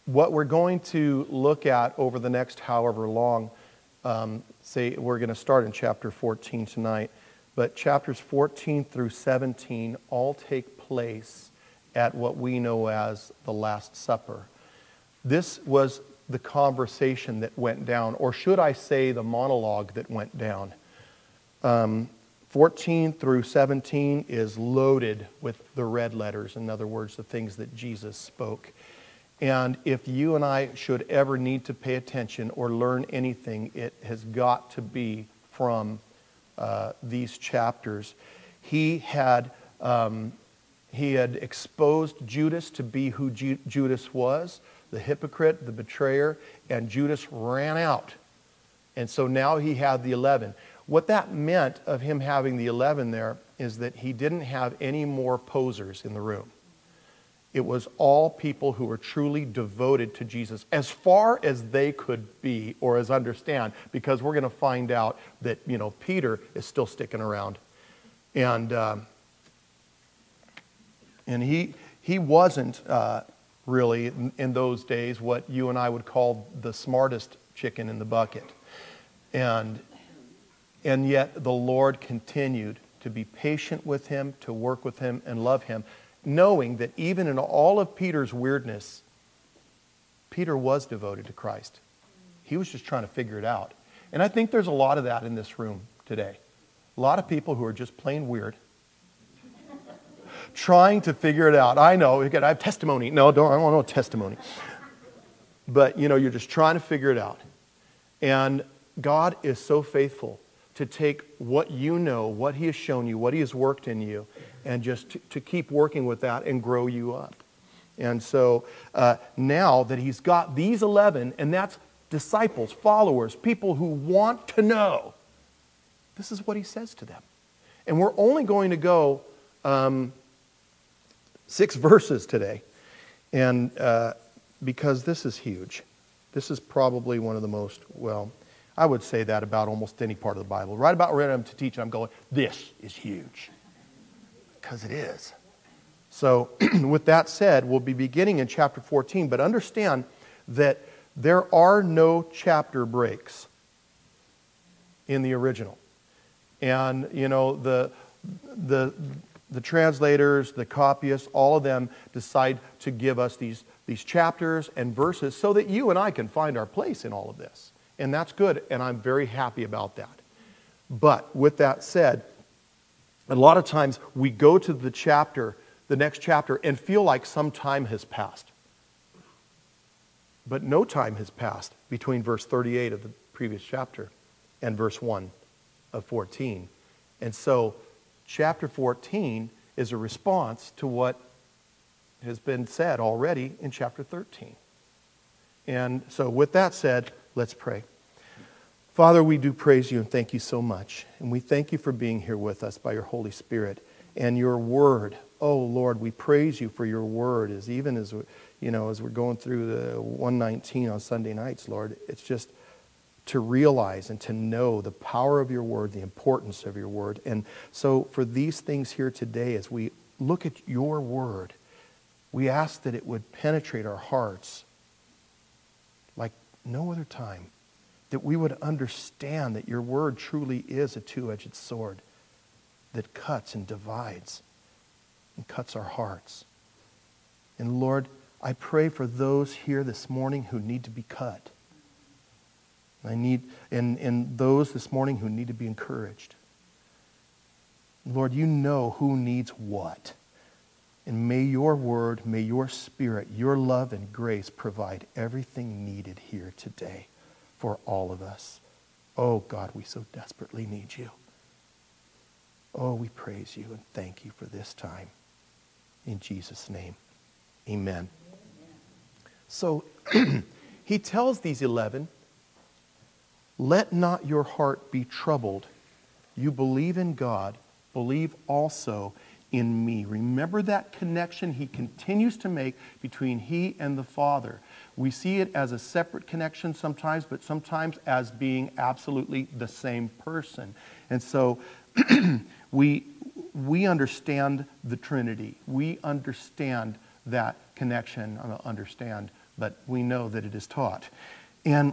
What we're going to look at over the next however long, say we're going to start in chapter 14 tonight, but chapters 14 through 17 all take place at what we know as the Last Supper. This was the conversation that went down, or should I say the monologue that went down. 14 through 17 is loaded with the red letters, in other words, the things that Jesus spoke. And if you and I should ever need to pay attention or learn anything, it has got to be from these chapters. He had exposed Judas to be who Judas was, the hypocrite, the betrayer, and Judas ran out. And so now he had the 11. What that meant of him having the 11 there is that he didn't have any more posers in the room. It was all people who were truly devoted to Jesus, as far as they could be or as understand, because we're going to find out that, Peter is still sticking around. And he wasn't really, in those days, what you and I would call the smartest chicken in the bucket. And yet the Lord continued to be patient with him, to work with him and love him, knowing that even in all of Peter's weirdness, Peter was devoted to Christ. He was just trying to figure it out. And I think there's a lot of that in this room today. A lot of people who are just plain weird, trying to figure it out. I know, I have testimony. No, I don't want no testimony. But, you're just trying to figure it out. And God is so faithful to take what you know, what He has shown you, what He has worked in you, and just to keep working with that and grow you up. And so now that He's got these 11, and that's disciples, followers, people who want to know, this is what He says to them. And we're only going to go 6 verses today, and because this is huge. This is probably one of the most, I would say that about almost any part of the Bible. Right about where I'm to teach, I'm going, this is huge. Because it is. So, with that said, we'll be beginning in chapter 14, but understand that there are no chapter breaks in the original. And, the translators, the copyists, all of them decide to give us these chapters and verses so that you and I can find our place in all of this. And that's good, and I'm very happy about that. But with that said, a lot of times we go to the next chapter, and feel like some time has passed. But no time has passed between verse 38 of the previous chapter and verse 1 of 14. And so chapter 14 is a response to what has been said already in chapter 13. And so with that said, let's pray. Father, we do praise you and thank you so much. And we thank you for being here with us by your Holy Spirit and your word. Oh, Lord, we praise you for your word. As we're going through the 119 on Sunday nights, Lord, it's just to realize and to know the power of your word, the importance of your word. And so for these things here today, as we look at your word, we ask that it would penetrate our hearts like no other time. That we would understand that your word truly is a two-edged sword that cuts and divides and cuts our hearts. And Lord, I pray for those here this morning who need to be cut. And those this morning who need to be encouraged. Lord, you know who needs what. And may your word, may your spirit, your love and grace provide everything needed here today for all of us. Oh God, we so desperately need you. Oh, we praise you and thank you for this time. In Jesus' name, amen. So he tells these 11, let not your heart be troubled. You believe in God, believe also in me. Remember that connection he continues to make between he and the Father. We see it as a separate connection sometimes, but sometimes as being absolutely the same person. And so we understand the Trinity. We understand that connection. Understand but we know that it is taught. And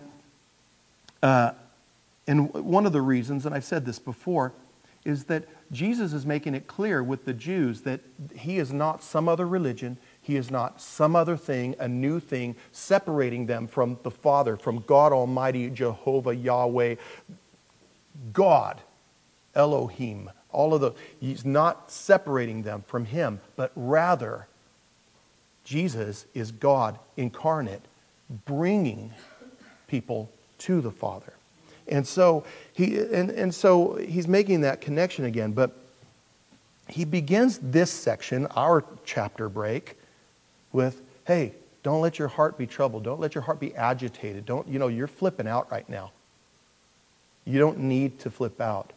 one of the reasons, and I've said this before, is that Jesus is making it clear with the Jews that he is not some other religion, he is not some other thing, a new thing, separating them from the Father, from God Almighty, Jehovah, Yahweh, God, Elohim, all of those. He's not separating them from him, but rather, Jesus is God incarnate, bringing people to the Father. And so he's making that connection again. But he begins this section, our chapter break, with, hey, don't let your heart be troubled. Don't let your heart be agitated. You're flipping out right now. You don't need to flip out.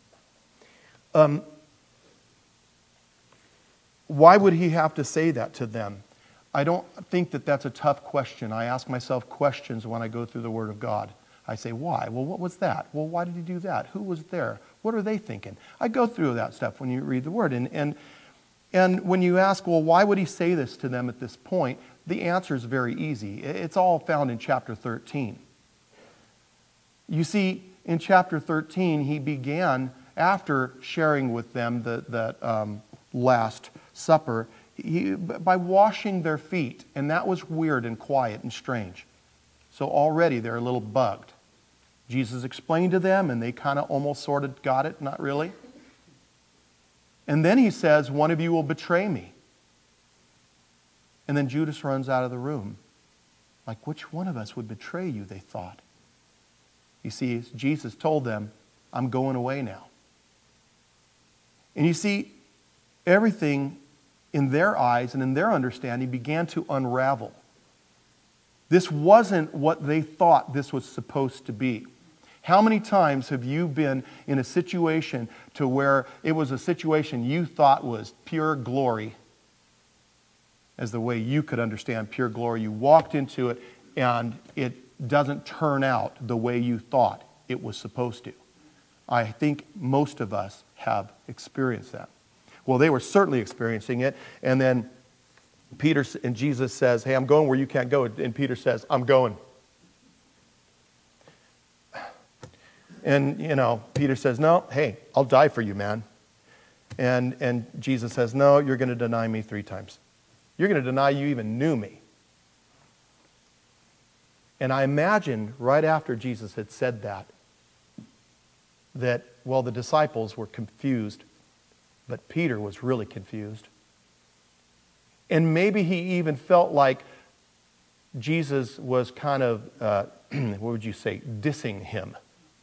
Why would he have to say that to them? I don't think that that's a tough question. I ask myself questions when I go through the Word of God. I say, why? Well, what was that? Well, why did he do that? Who was there? What are they thinking? I go through that stuff when you read the Word. And when you ask, well, why would he say this to them at this point? The answer is very easy. It's all found in chapter 13. You see, in chapter 13, he began, after sharing with them the Last Supper, by washing their feet. And that was weird and quiet and strange. So already they're a little bugged. Jesus explained to them, and they kind of almost sort of got it, not really. And then he says, one of you will betray me. And then Judas runs out of the room. Like, which one of us would betray you, they thought. You see, Jesus told them, I'm going away now. And you see, everything in their eyes and in their understanding began to unravel. This wasn't what they thought this was supposed to be. How many times have you been in a situation to where it was a situation you thought was pure glory, as the way you could understand pure glory? You walked into it and it doesn't turn out the way you thought it was supposed to. I think most of us have experienced that. Well, they were certainly experiencing it, and then Peter and Jesus says, hey, I'm going where you can't go. And Peter says, I'm going. And, Peter says, no, hey, I'll die for you, man. And Jesus says, no, you're going to deny me 3 times. You're going to deny you even knew me. And I imagine right after Jesus had said that, well, the disciples were confused, but Peter was really confused. And maybe he even felt like Jesus was kind of, what would you say, dissing him.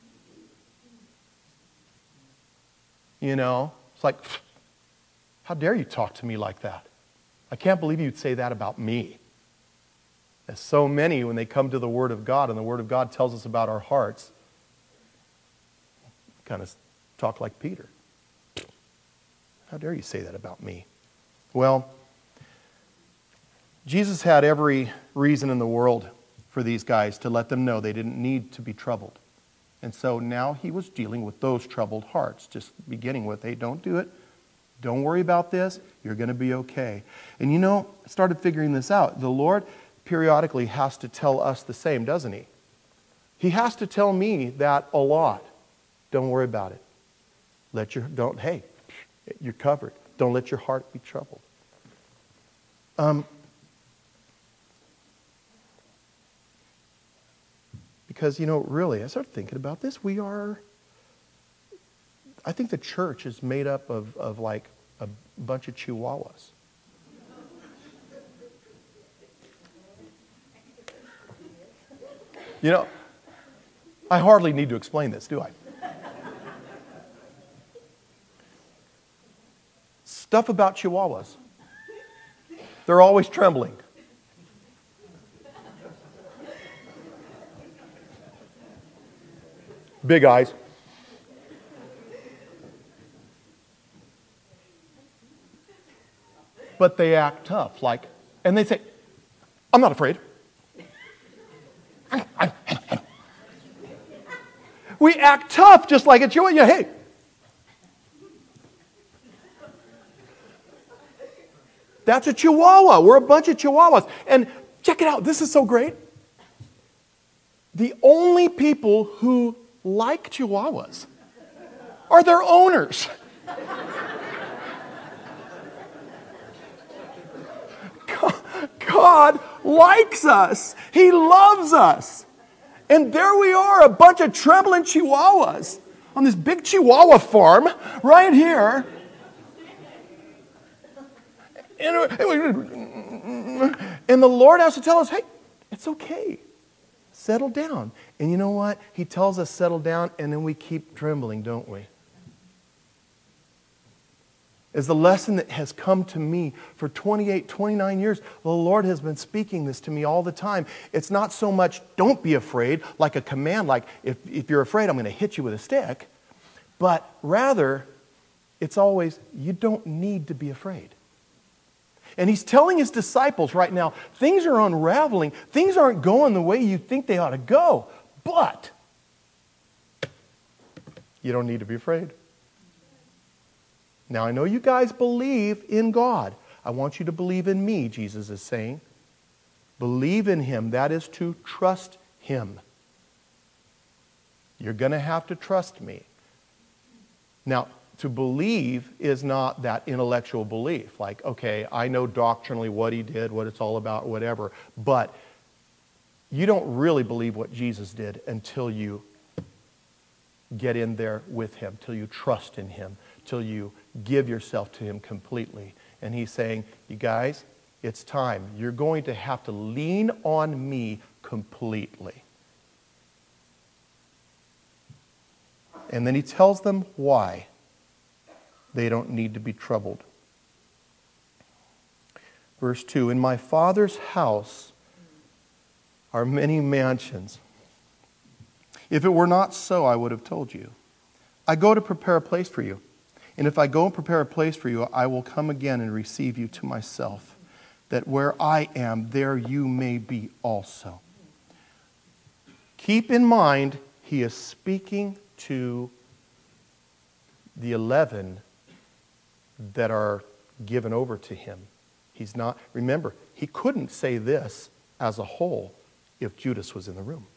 It's like, how dare you talk to me like that? I can't believe you'd say that about me. As so many, when they come to the Word of God, and the Word of God tells us about our hearts, kind of talk like Peter. How dare you say that about me? Well, Jesus had every reason in the world for these guys to let them know they didn't need to be troubled. And so now he was dealing with those troubled hearts, just beginning with, hey, don't do it. Don't worry about this. You're going to be okay. And I started figuring this out. The Lord periodically has to tell us the same, doesn't he? He has to tell me that a lot. Don't worry about it. Hey, you're covered. Don't let your heart be troubled. Because, really, I started thinking about this. I think the church is made up of like a bunch of chihuahuas. I hardly need to explain this, do I? Stuff about chihuahuas. They're always trembling. Big eyes. But they act tough, and they say, I'm not afraid. We act tough just like a chihuahua. Hey. That's a chihuahua. We're a bunch of chihuahuas. And check check it out. This is so great. The only people who like Chihuahuas are their owners. God likes us. He loves us. And there we are, a bunch of trembling Chihuahuas on this big Chihuahua farm right here. And the Lord has to tell us, hey, it's okay. Settle down. And you know what? He tells us settle down, and then we keep trembling, don't we? Is the lesson that has come to me for 28, 29 years. The Lord has been speaking this to me all the time. It's not so much, don't be afraid, like a command, like if you're afraid, I'm going to hit you with a stick. But rather, it's always, you don't need to be afraid. And He's telling His disciples right now, things are unraveling. Things aren't going the way you think they ought to go. But you don't need to be afraid. Now, I know you guys believe in God. I want you to believe in me, Jesus is saying. Believe in Him. That is to trust Him. You're going to have to trust me. Now, to believe is not that intellectual belief. Like, okay, I know doctrinally what He did, what it's all about, whatever. But you don't really believe what Jesus did until you get in there with Him, till you trust in Him, till you give yourself to Him completely. And He's saying, you guys, it's time. You're going to have to lean on me completely. And then He tells them why they don't need to be troubled. Verse 2, in my Father's house are many mansions. If it were not so, I would have told you. I go to prepare a place for you. And if I go and prepare a place for you, I will come again and receive you to myself, that where I am, there you may be also. Keep in mind, He is speaking to the 11 that are given over to Him. He's not, remember, He couldn't say this as a whole if Judas was in the room.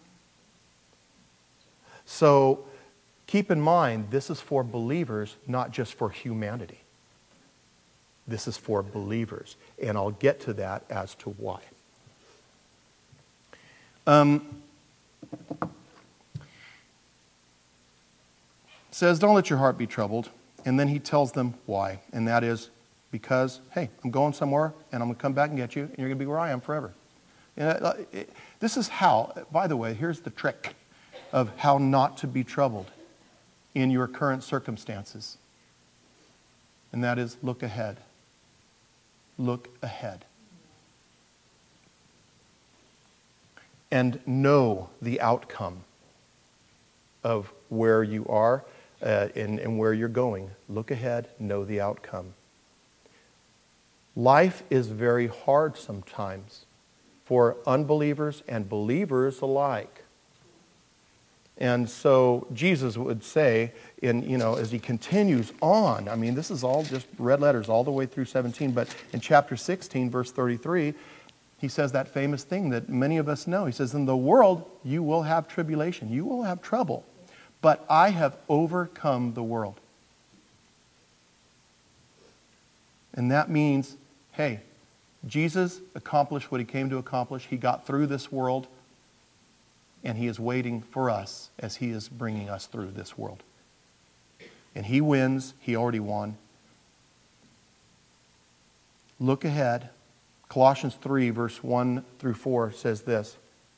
So, keep in mind, this is for believers, not just for humanity. This is for believers. And I'll get to that as to why. Says, don't let your heart be troubled. And then He tells them why. And that is because, hey, I'm going somewhere, and I'm going to come back and get you, and you're going to be where I am forever. And this is how, by the way, here's the trick of how not to be troubled in your current circumstances. And that is, look ahead. Look ahead. And know the outcome of where you are and where you're going. Look ahead, know the outcome. Life is very hard sometimes for unbelievers and believers alike. And so Jesus would say, as He continues on, I mean, this is all just red letters all the way through 17, but in chapter 16, verse 33, He says that famous thing that many of us know. He says, in the world, you will have tribulation. You will have trouble. But I have overcome the world. And that means, hey, Jesus accomplished what He came to accomplish. He got through this world. And He is waiting for us as He is bringing us through this world. And He wins. He already won. Look ahead. Colossians 3, verse 1 through 4 says this.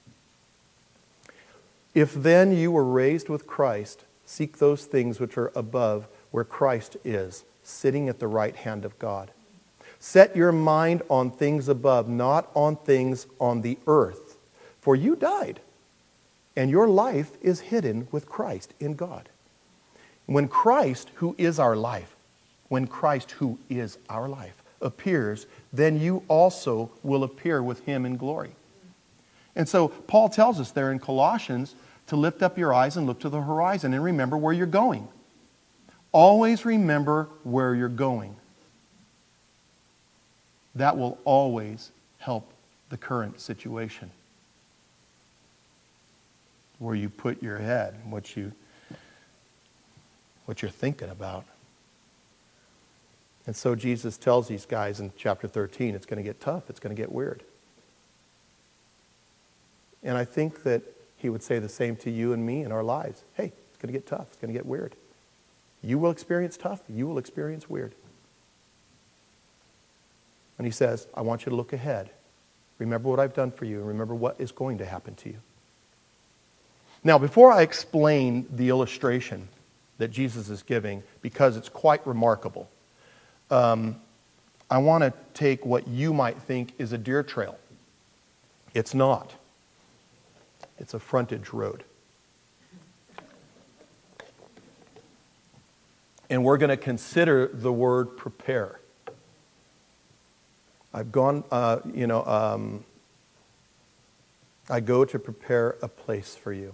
If then you were raised with Christ, seek those things which are above, where Christ is, sitting at the right hand of God. Set your mind on things above, not on things on the earth. For you died, and your life is hidden with Christ in God. When Christ, who is our life, appears, then you also will appear with Him in glory. And so Paul tells us there in Colossians to lift up your eyes and look to the horizon and remember where you're going. Always remember where you're going. That will always help the current situation, where you put your head, what you're thinking about. And so Jesus tells these guys in chapter 13, it's going to get tough, it's going to get weird. And I think that he would say the same to you and me in our lives. Hey, it's going to get tough, it's going to get weird. You will experience tough, you will experience weird. And he says, I want you to look ahead. Remember what I've done for you, and remember what is going to happen to you. Now, before I explain the illustration that Jesus is giving, because it's quite remarkable, I want to take what you might think is a deer trail. It's not. It's a frontage road. And we're going to consider the word prepare. I've gone, I go to prepare a place for you.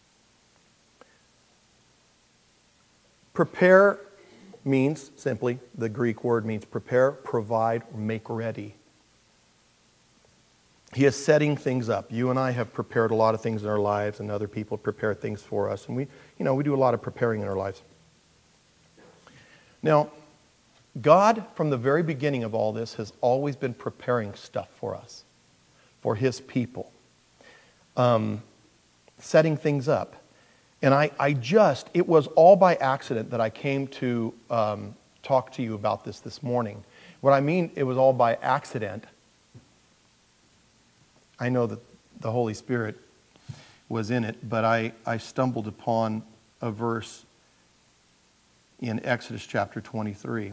Prepare means, simply, the Greek word means prepare, provide, or make ready. He is setting things up. You and I have prepared a lot of things in our lives, and other people prepare things for us. And we do a lot of preparing in our lives. Now, God, from the very beginning of all this, has always been preparing stuff for us, for His people, setting things up. And it was all by accident that I came to talk to you about this morning. What I mean, it was all by accident. I know that the Holy Spirit was in it, but I stumbled upon a verse in Exodus chapter 23.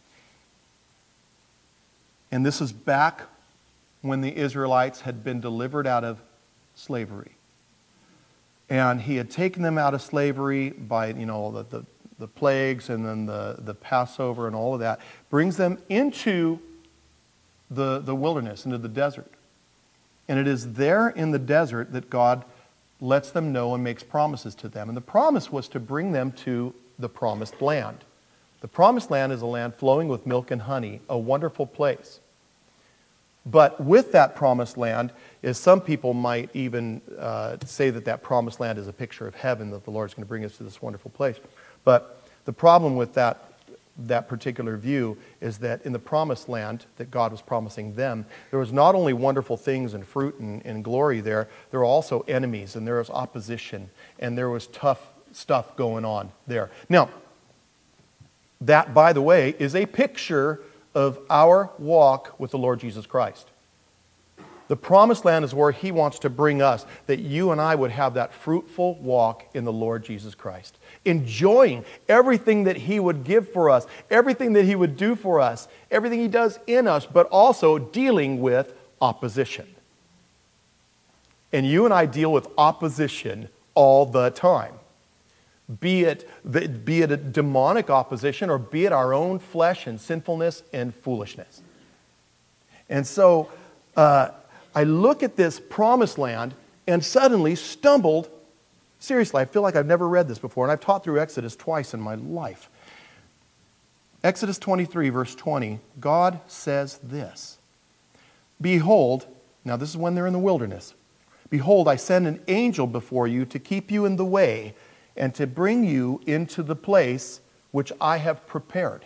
And this is back when the Israelites had been delivered out of slavery. And He had taken them out of slavery by, the plagues and then the Passover and all of that. Brings them into the wilderness, into the desert. And it is there in the desert that God lets them know and makes promises to them. And the promise was to bring them to the promised land. The promised land is a land flowing with milk and honey, a wonderful place. But with that promised land, is some people might even say that promised land is a picture of heaven, that the Lord's going to bring us to this wonderful place. But the problem with that particular view is that in the promised land that God was promising them, there was not only wonderful things and fruit and glory there were also enemies, and there was opposition, and there was tough stuff going on there. Now, that, by the way, is a picture of our walk with the Lord Jesus Christ. The promised land is where He wants to bring us, that you and I would have that fruitful walk in the Lord Jesus Christ, enjoying everything that He would give for us, everything that He would do for us, everything He does in us, but also dealing with opposition. And you and I deal with opposition all the time. Be it a demonic opposition, or be it our own flesh and sinfulness and foolishness. And so I look at this promised land and suddenly stumbled. Seriously, I feel like I've never read this before, and I've taught through Exodus twice in my life. Exodus 23, verse 20, God says this. Behold, now this is when they're in the wilderness. Behold, I send an angel before you to keep you in the way, and to bring you into the place which I have prepared.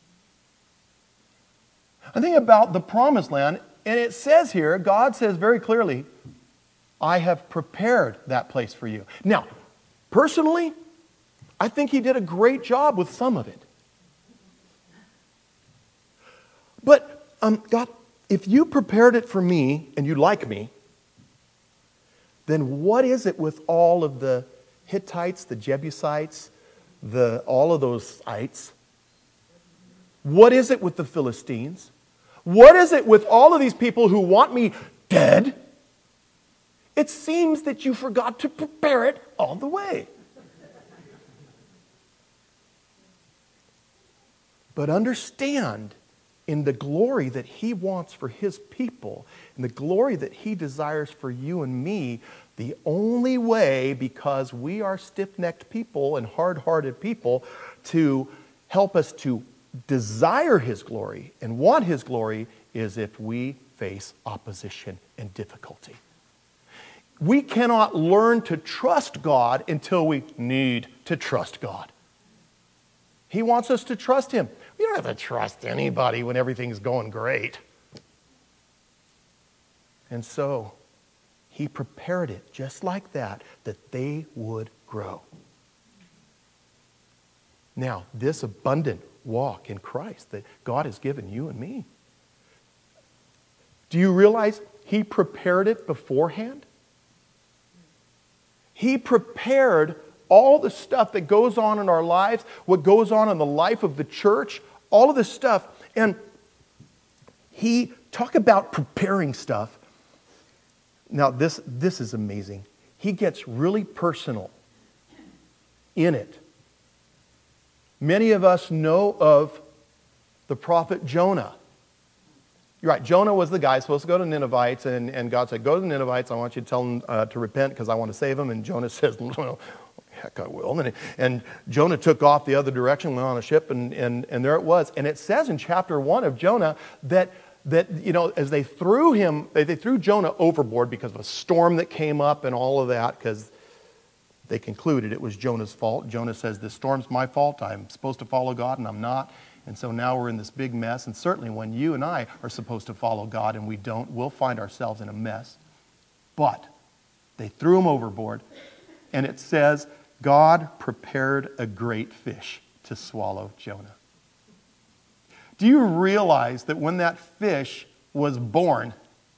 I think about the promised land, and it says here, God says very clearly, I have prepared that place for you. Now, personally, I think He did a great job with some of it. But, God, if you prepared it for me, and you like me, then what is it with all of the Hittites, the Jebusites, all of those ites? What is it with the Philistines? What is it with all of these people who want me dead? It seems that you forgot to prepare it all the way. But understand, in the glory that He wants for His people, in the glory that He desires for you and me, the only way, because we are stiff-necked people and hard-hearted people, to help us to desire His glory and want His glory is if we face opposition and difficulty. We cannot learn to trust God until we need to trust God. He wants us to trust Him. We don't have to trust anybody when everything's going great. And so, He prepared it just like that they would grow. Now, this abundant walk in Christ that God has given you and me, do you realize He prepared it beforehand? He prepared all the stuff that goes on in our lives, what goes on in the life of the church, all of this stuff. And He, talk about preparing stuff. Now, this is amazing. He gets really personal in it. Many of us know of the prophet Jonah. You're right, Jonah was the guy supposed to go to Ninevites, and God said, go to the Ninevites, I want you to tell them to repent because I want to save them. And Jonah says, well, heck, I will. And Jonah took off the other direction, went on a ship, and there it was. And it says in chapter 1 of Jonah that as they threw Jonah overboard because of a storm that came up and all of that, because they concluded it was Jonah's fault. Jonah says, this storm's my fault. I'm supposed to follow God, and I'm not. And so now we're in this big mess. And certainly when you and I are supposed to follow God and we don't, we'll find ourselves in a mess. But they threw him overboard. And it says, God prepared a great fish to swallow Jonah. Do you realize that when that fish was born,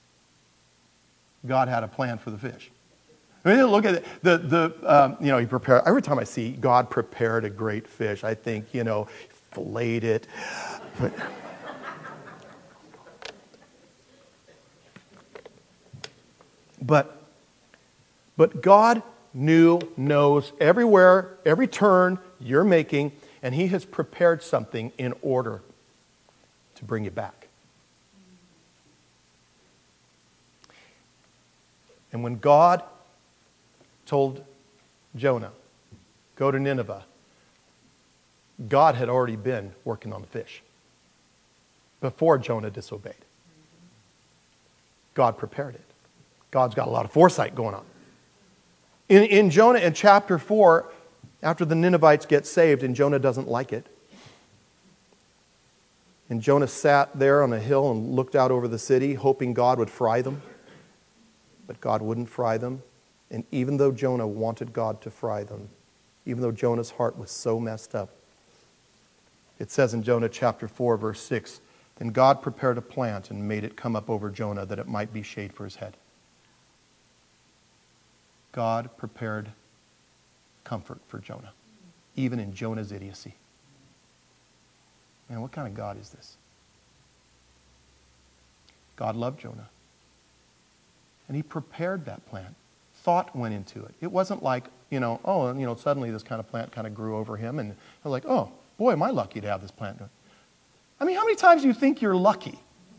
God had a plan for the fish? I mean, look at it. He prepared. Every time I see God prepared a great fish, I think, filleted it. But God knows everywhere, every turn you're making, and He has prepared something in order to bring you back. And when God told Jonah, go to Nineveh, God had already been working on the fish before Jonah disobeyed. God prepared it. God's got a lot of foresight going on. In Jonah, in chapter 4, after the Ninevites get saved, and Jonah doesn't like it, and Jonah sat there on a hill and looked out over the city, hoping God would fry them. But God wouldn't fry them. And even though Jonah wanted God to fry them, even though Jonah's heart was so messed up, it says in Jonah chapter 4, verse 6, then God prepared a plant and made it come up over Jonah that it might be shade for his head. God prepared comfort for Jonah, even in Jonah's idiocy. Man, what kind of God is this? God loved Jonah. And He prepared that plant. Thought went into it. It wasn't like, suddenly this kind of plant kind of grew over him, and I was like, oh, boy, am I lucky to have this plant. I mean, how many times do you think you're lucky?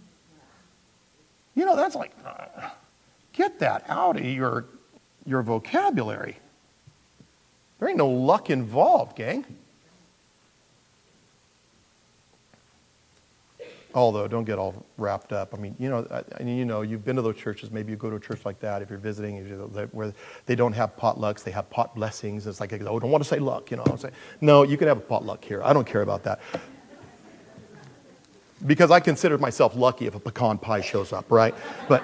That's like, get that out of your vocabulary. There ain't no luck involved, gang. Although, don't get all wrapped up. I mean, you've been to those churches. Maybe you go to a church like that if you're visiting, where they don't have potlucks, they have pot blessings. It's like, I don't want to say luck, I'm saying, no, you can have a potluck here. I don't care about that. Because I consider myself lucky if a pecan pie shows up, right? But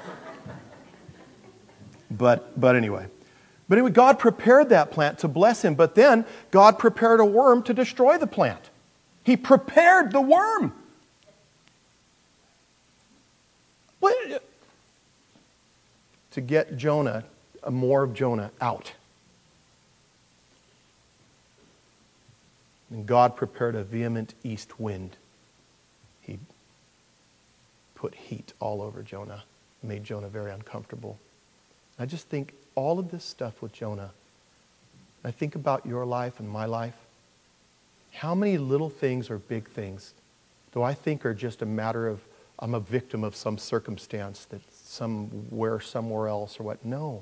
anyway. But anyway, God prepared that plant to bless him, but then God prepared a worm to destroy the plant. He prepared the worm. To get more of Jonah out. And God prepared a vehement east wind. He put heat all over Jonah, made Jonah very uncomfortable. I just think all of this stuff with Jonah, I think about your life and my life. How many little things or big things do I think are just a matter of I'm a victim of some circumstance that's somewhere else or what? No.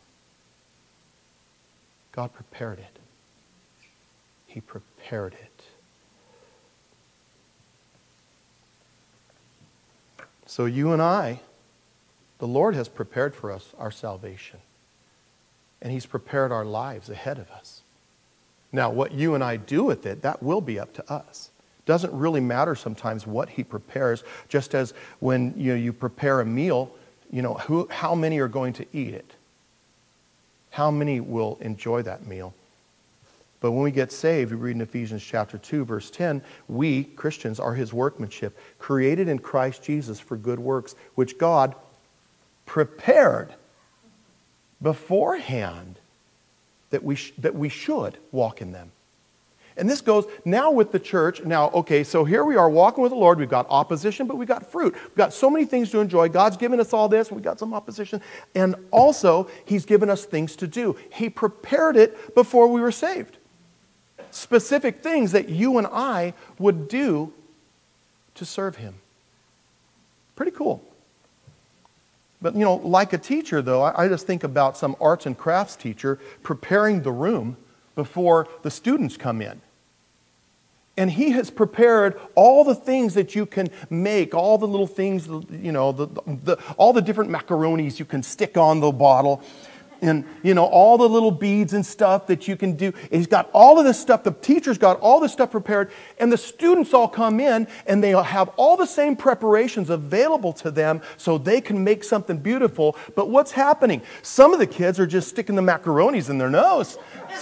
God prepared it. He prepared it. So you and I, the Lord has prepared for us our salvation. And He's prepared our lives ahead of us. Now, what you and I do with it, that will be up to us. Doesn't really matter sometimes what He prepares. Just as when you prepare a meal, how many are going to eat it? How many will enjoy that meal? But when we get saved, we read in Ephesians chapter 2, verse 10, we, Christians, are His workmanship, created in Christ Jesus for good works, which God prepared beforehand that we should walk in them. And this goes now with the church. Now, okay, so here we are walking with the Lord. We've got opposition, but we've got fruit. We've got so many things to enjoy. God's given us all this. We've got some opposition. And also, He's given us things to do. He prepared it before we were saved. Specific things that you and I would do to serve Him. Pretty cool. But, like a teacher, though, I just think about some arts and crafts teacher preparing the room before the students come in. And he has prepared all the things that you can make, all the little things, all the different macaronis you can stick on the bottle. And, all the little beads and stuff that you can do. He's got all of this stuff. The teacher's got all this stuff prepared. And the students all come in and they have all the same preparations available to them so they can make something beautiful. But what's happening? Some of the kids are just sticking the macaronis in their nose.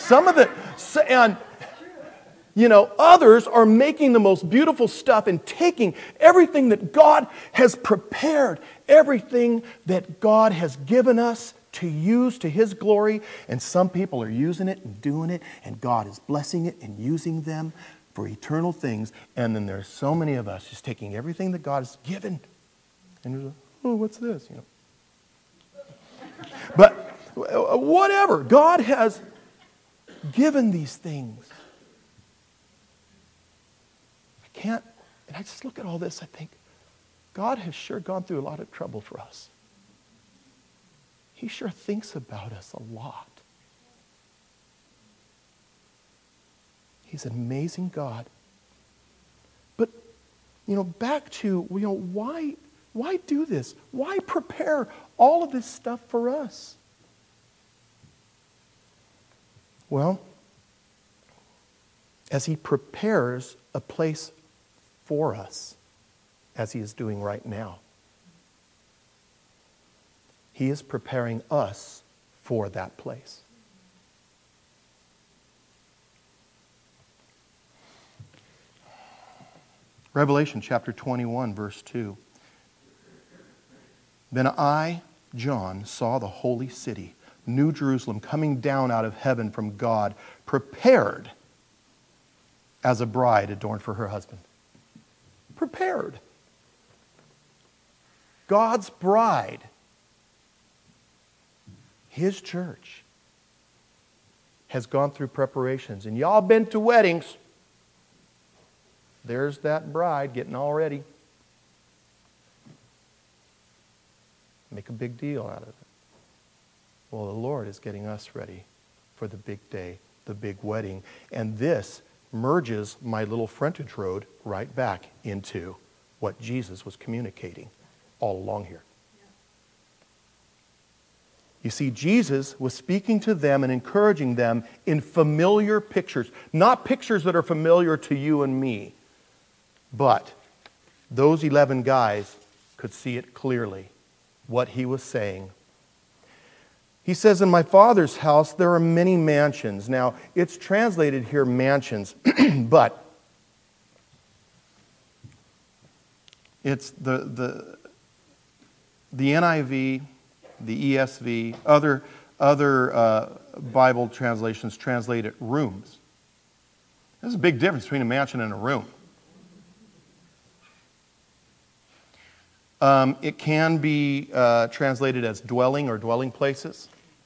Others are making the most beautiful stuff and taking everything that God has prepared, everything that God has given us to use to His glory, and some people are using it and doing it, and God is blessing it and using them for eternal things. And then there's so many of us just taking everything that God has given, and you're like, oh, what's this? But whatever, God has given these things. And I just look at all this, I think, God has sure gone through a lot of trouble for us. He sure thinks about us a lot. He's an amazing God. But, back to, why do this? Why prepare all of this stuff for us? Well, as He prepares a place for us, as He is doing right now, He is preparing us for that place. Revelation chapter 21, verse 2. Then I, John, saw the holy city, New Jerusalem, coming down out of heaven from God, prepared as a bride adorned for her husband. Prepared. God's bride. His church has gone through preparations. And y'all been to weddings. There's that bride getting all ready. Make a big deal out of it. Well, the Lord is getting us ready for the big day, the big wedding. And this merges my little frontage road right back into what Jesus was communicating all along here. You see, Jesus was speaking to them and encouraging them in familiar pictures. Not pictures that are familiar to you and me, but those 11 guys could see it clearly, what He was saying. He says, in my Father's house there are many mansions. Now, it's translated here mansions, but it's the NIV, the ESV, other Bible translations translate it rooms. There's a big difference between a mansion and a room. It can be translated as dwelling or dwelling places.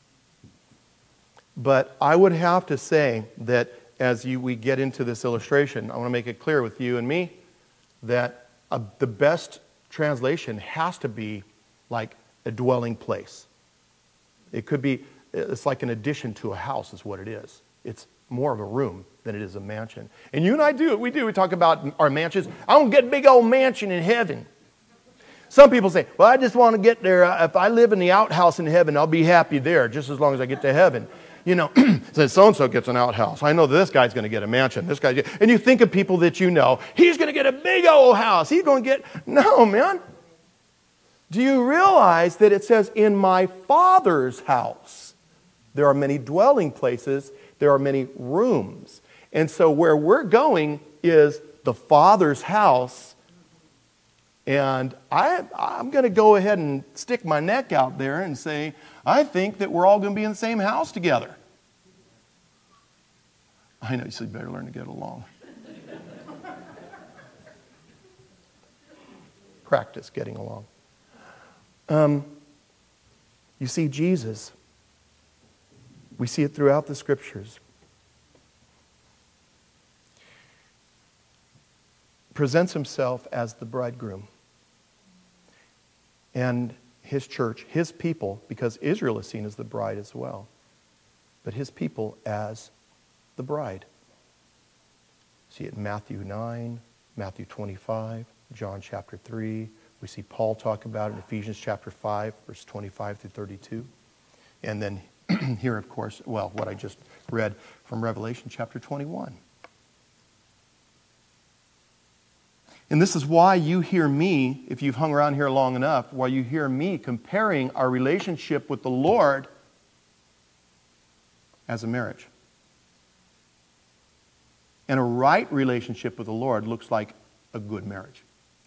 But I would have to say that as we get into this illustration, I want to make it clear with you and me that the best translation has to be like a dwelling place. It could be, it's like an addition to a house is what it is. It's more of a room than it is a mansion. And you and I do it. We talk about our mansions. I'm going to get a big old mansion in heaven. Some people say, well, I just want to get there. If I live in the outhouse in heaven, I'll be happy there just as long as I get to heaven. You know, so so-and-so gets an outhouse. I know this guy's going to get a mansion. This guy, and you think of people that you know. He's going to get a big old house. He's going to get... No, man. Do you realize that it says, in my Father's house, there are many dwelling places, there are many rooms. And so where we're going is the Father's house. And I'm going to go ahead and stick my neck out there and say, I think that we're all going to be in the same house together. I know, so you better learn to get along. Practice getting along. You see, Jesus, we see it throughout the Scriptures, presents himself as the bridegroom. And his church, his people, because Israel is seen as the bride as well, but his people as the bride. See it in Matthew 9, Matthew 25, John chapter 3. We see Paul talk about it in Ephesians chapter 5, verse 25 through 32. And then here, of course, well, what I just read from Revelation chapter 21. And this is why you hear me, if you've hung around here long enough, why you hear me comparing our relationship with the Lord as a marriage. And a right relationship with the Lord looks like a good marriage.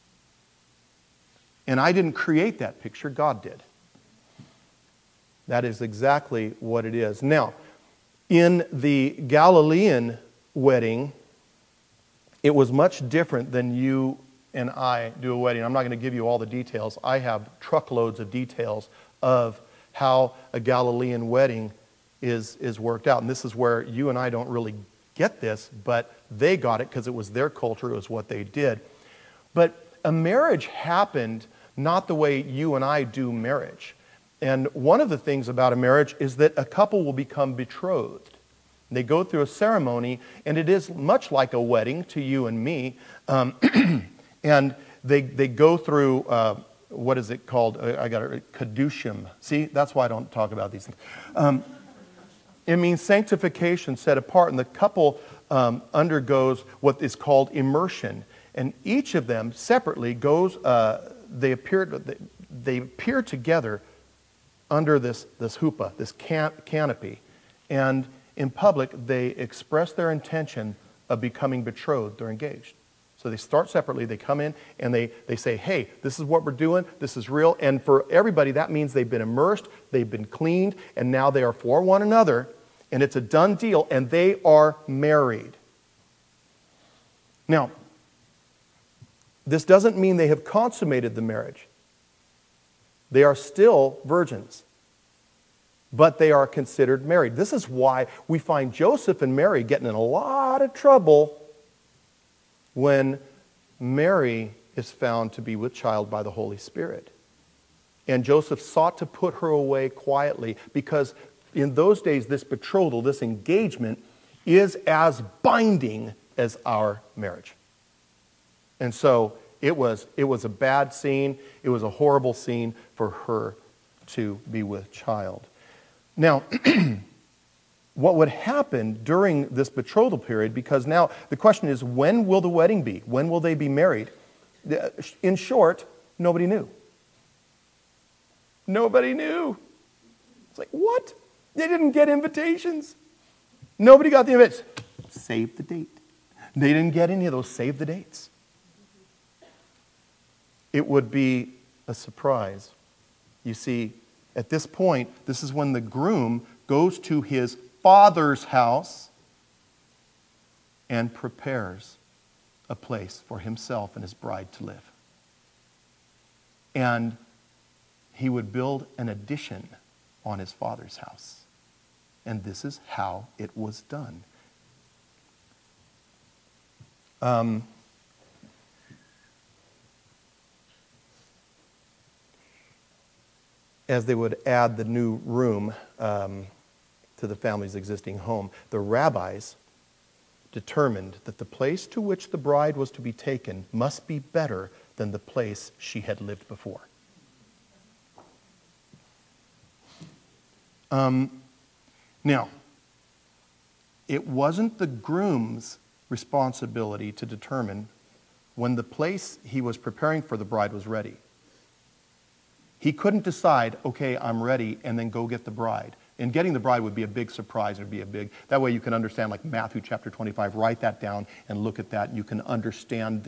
And I didn't create that picture, God did. That is exactly what it is. Now, in the Galilean wedding, it was much different than you and I do a wedding. I'm not going to give you all the details. I have truckloads of details of how a Galilean wedding is worked out. And this is where you and I don't really get this, but they got it because it was their culture, it was what they did. But a marriage happened not the way you and I do marriage. And one of the things about a marriage is that a couple will become betrothed. They go through a ceremony, and it is much like a wedding to you and me. And they go through, what is it called? I got it, Kedushim. See, that's why I don't talk about these things. It means sanctification, set apart. And the couple undergoes what is called immersion. And each of them separately goes, they appear together under this huppah, this canopy. And in public, they express their intention of becoming betrothed. They're engaged. So they start separately, they come in, and they say, hey, this is what we're doing, this is real. And for everybody, that means they've been immersed, they've been cleaned, and now they are for one another, and it's a done deal, and they are married. Now, this doesn't mean they have consummated the marriage. They are still virgins, but they are considered married. This is why we find Joseph and Mary getting in a lot of trouble when Mary is found to be with child by the Holy Spirit. And Joseph sought to put her away quietly because in those days this betrothal, this engagement, is as binding as our marriage. And so it was a bad scene. It was a horrible scene for her to be with child. Now, what would happen during this betrothal period, because now the question is, when will the wedding be? When will they be married? In short, nobody knew. Nobody knew. It's like, what? They didn't get invitations. Nobody got the invitation. Save the date. They didn't get any of those save the dates. It would be a surprise. You see, at this point, this is when the groom goes to his father's house and prepares a place for himself and his bride to live. And he would build an addition on his father's house. And this is how it was done. As they would add the new room to the family's existing home, the rabbis determined that the place to which the bride was to be taken must be better than the place she had lived before. Now, it wasn't the groom's responsibility to determine when the place he was preparing for the bride was ready. He couldn't decide, okay, I'm ready, and then go get the bride. And getting the bride would be a big surprise. It would be a big, that way you can understand, like Matthew chapter 25, write that down and look at that. You can understand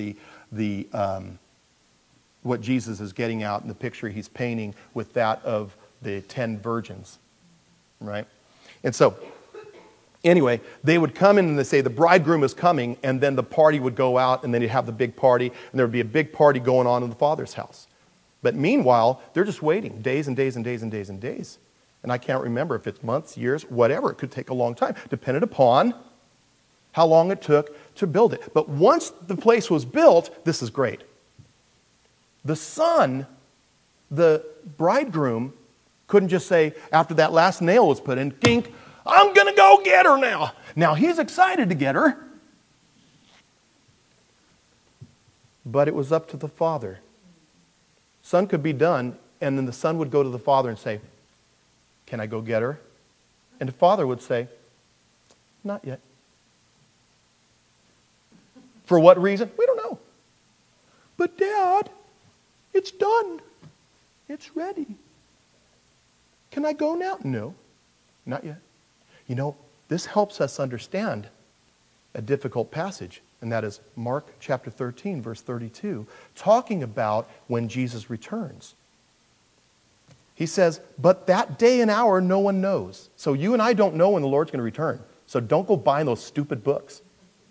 what Jesus is getting out in the picture he's painting with that of the 10 virgins, right? And so, anyway, they would come in and they say the bridegroom is coming, and then the party would go out, and then you'd have the big party, and there would be a big party going on in the father's house. But meanwhile, they're just waiting days and days and days and days and days. And I can't remember if it's months, years, whatever. It could take a long time, depending upon how long it took to build it. But once the place was built, this is great. The son, the bridegroom, couldn't just say, after that last nail was put in, dink, I'm going to go get her now. Now, he's excited to get her. But it was up to the father. Son could be done, and then the son would go to the father and say, can I go get her? And the father would say, not yet. For what reason? We don't know. But Dad, it's done. It's ready. Can I go now? No, not yet. You know, this helps us understand a difficult passage, and that is Mark chapter 13, verse 32, talking about when Jesus returns. He says, but that day and hour no one knows. So you and I don't know when the Lord's going to return. So don't go buying those stupid books.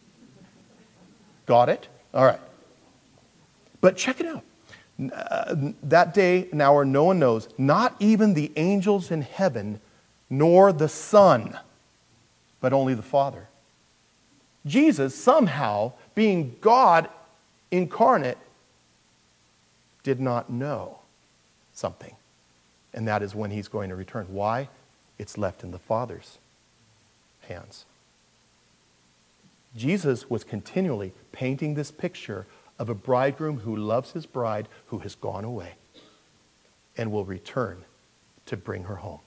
Got it? All right. But check it out. That day and hour no one knows, not even the angels in heaven, nor the Son, but only the Father. Jesus, somehow, being God incarnate, did not know something. And that is when he's going to return. Why? It's left in the Father's hands. Jesus was continually painting this picture of a bridegroom who loves his bride, who has gone away and will return to bring her home.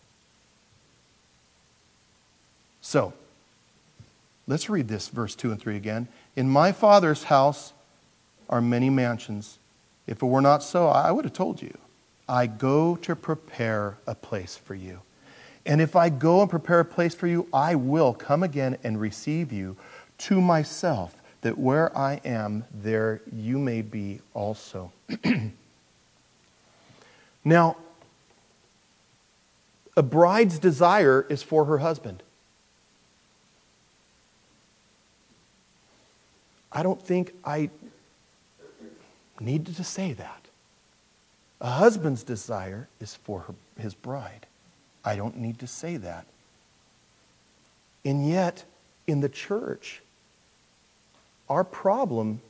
So, let's read this, verse 2 and 3 again. In my Father's house are many mansions. If it were not so, I would have told you. I go to prepare a place for you. And if I go and prepare a place for you, I will come again and receive you to myself, that where I am, there you may be also. Now, a bride's desire is for her husband. I don't think I needed to say that. A husband's desire is for his bride. I don't need to say that. And yet, in the church, our problem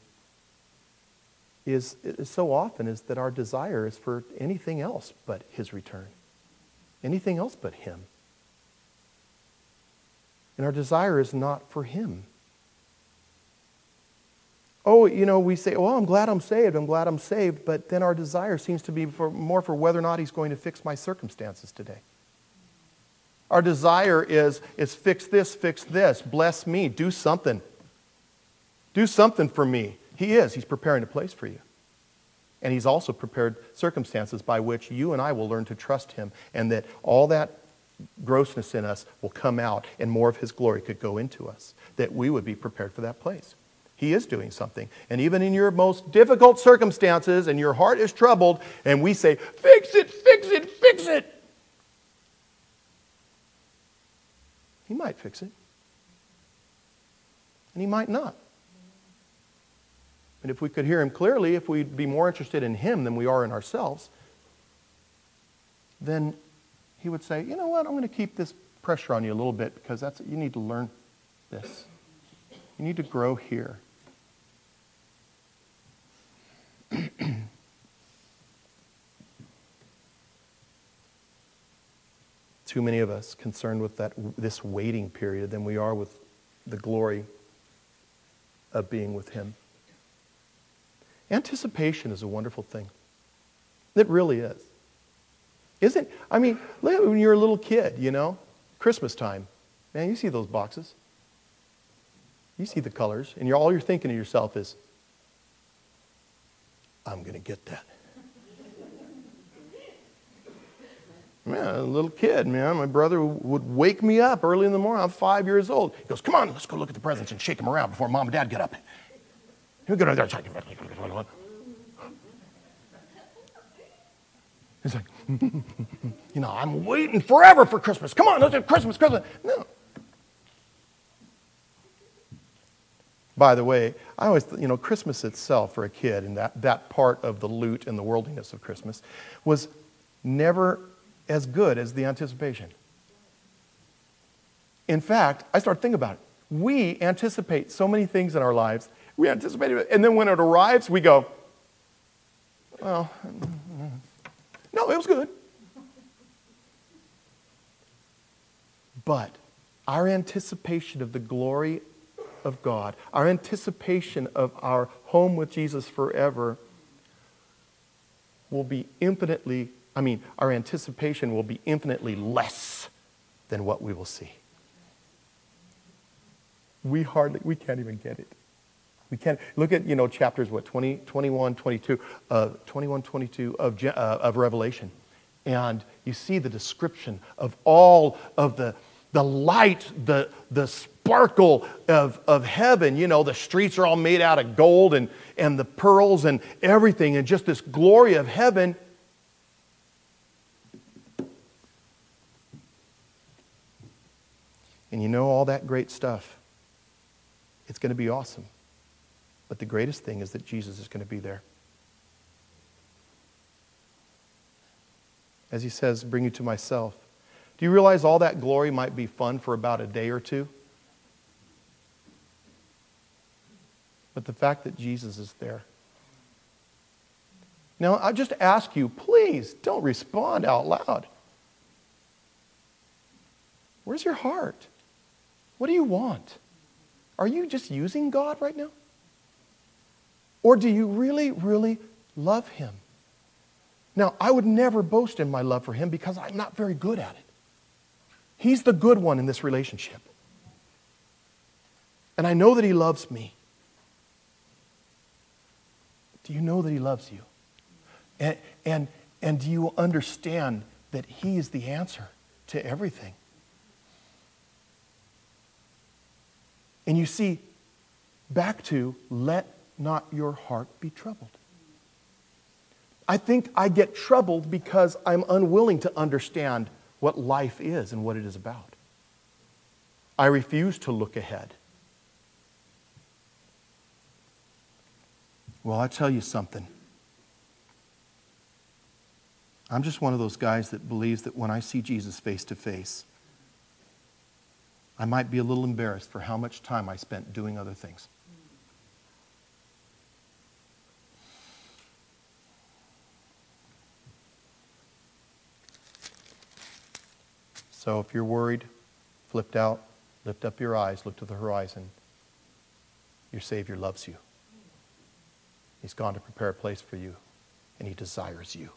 is so often is that our desire is for anything else but his return. Anything else but him. And our desire is not for him. Oh, you know, we say, well, I'm glad I'm saved, but then our desire seems to be more for whether or not he's going to fix my circumstances today. Our desire is fix this, bless me, do something. Do something for me. He's preparing a place for you. And he's also prepared circumstances by which you and I will learn to trust him, and that all that grossness in us will come out and more of his glory could go into us, that we would be prepared for that place. He is doing something. And even in your most difficult circumstances and your heart is troubled and we say, fix it, fix it, fix it. He might fix it. And he might not. And if we could hear him clearly, if we'd be more interested in him than we are in ourselves, then he would say, you know what, I'm going to keep this pressure on you a little bit because you need to learn this. You need to grow here. Too many of us concerned with this waiting period than we are with the glory of being with him. Anticipation is a wonderful thing. It really is. Isn't, I mean, look, when you're a little kid, you know, Christmas time, man, you see those boxes. You see the colors, and all you're thinking to yourself is, I'm going to get that. Man, a little kid, man, my brother would wake me up early in the morning. I'm 5 years old. He goes, come on, let's go look at the presents and shake them around before Mom and Dad get up. We go there. He's like, you know, I'm waiting forever for Christmas. Come on, let's do Christmas. No. By the way, I always, you know, Christmas itself for a kid and that part of the loot and the worldliness of Christmas was never as good as the anticipation. In fact, I started thinking about it. We anticipate so many things in our lives. We anticipate it, and then when it arrives, we go, well, no, it was good. But our anticipation of the glory of God, our anticipation of our home with Jesus forever will be our anticipation will be infinitely less than what we will see. We can't even get it. We can't. Look at, you know, chapters, 21, 22 of Revelation. And you see the description of all of the light, the sparkle of heaven. You know, the streets are all made out of gold and the pearls and everything, and just this glory of heaven. And you know, all that great stuff, it's going to be awesome. But the greatest thing is that Jesus is going to be there. As he says, bring you to myself. Do you realize all that glory might be fun for about a day or two? But the fact that Jesus is there. Now, I just ask you, please don't respond out loud. Where's your heart? What do you want? Are you just using God right now? Or do you really, really love Him? Now, I would never boast in my love for Him because I'm not very good at it. He's the good one in this relationship. And I know that He loves me. Do you know that He loves you? And do you understand that He is the answer to everything? And you see, back to, let not your heart be troubled. I think I get troubled because I'm unwilling to understand what life is and what it is about. I refuse to look ahead. Well, I tell you something. I'm just one of those guys that believes that when I see Jesus face to face, I might be a little embarrassed for how much time I spent doing other things. So if you're worried, flipped out, lift up your eyes, look to the horizon. Your Savior loves you. He's gone to prepare a place for you, and He desires you.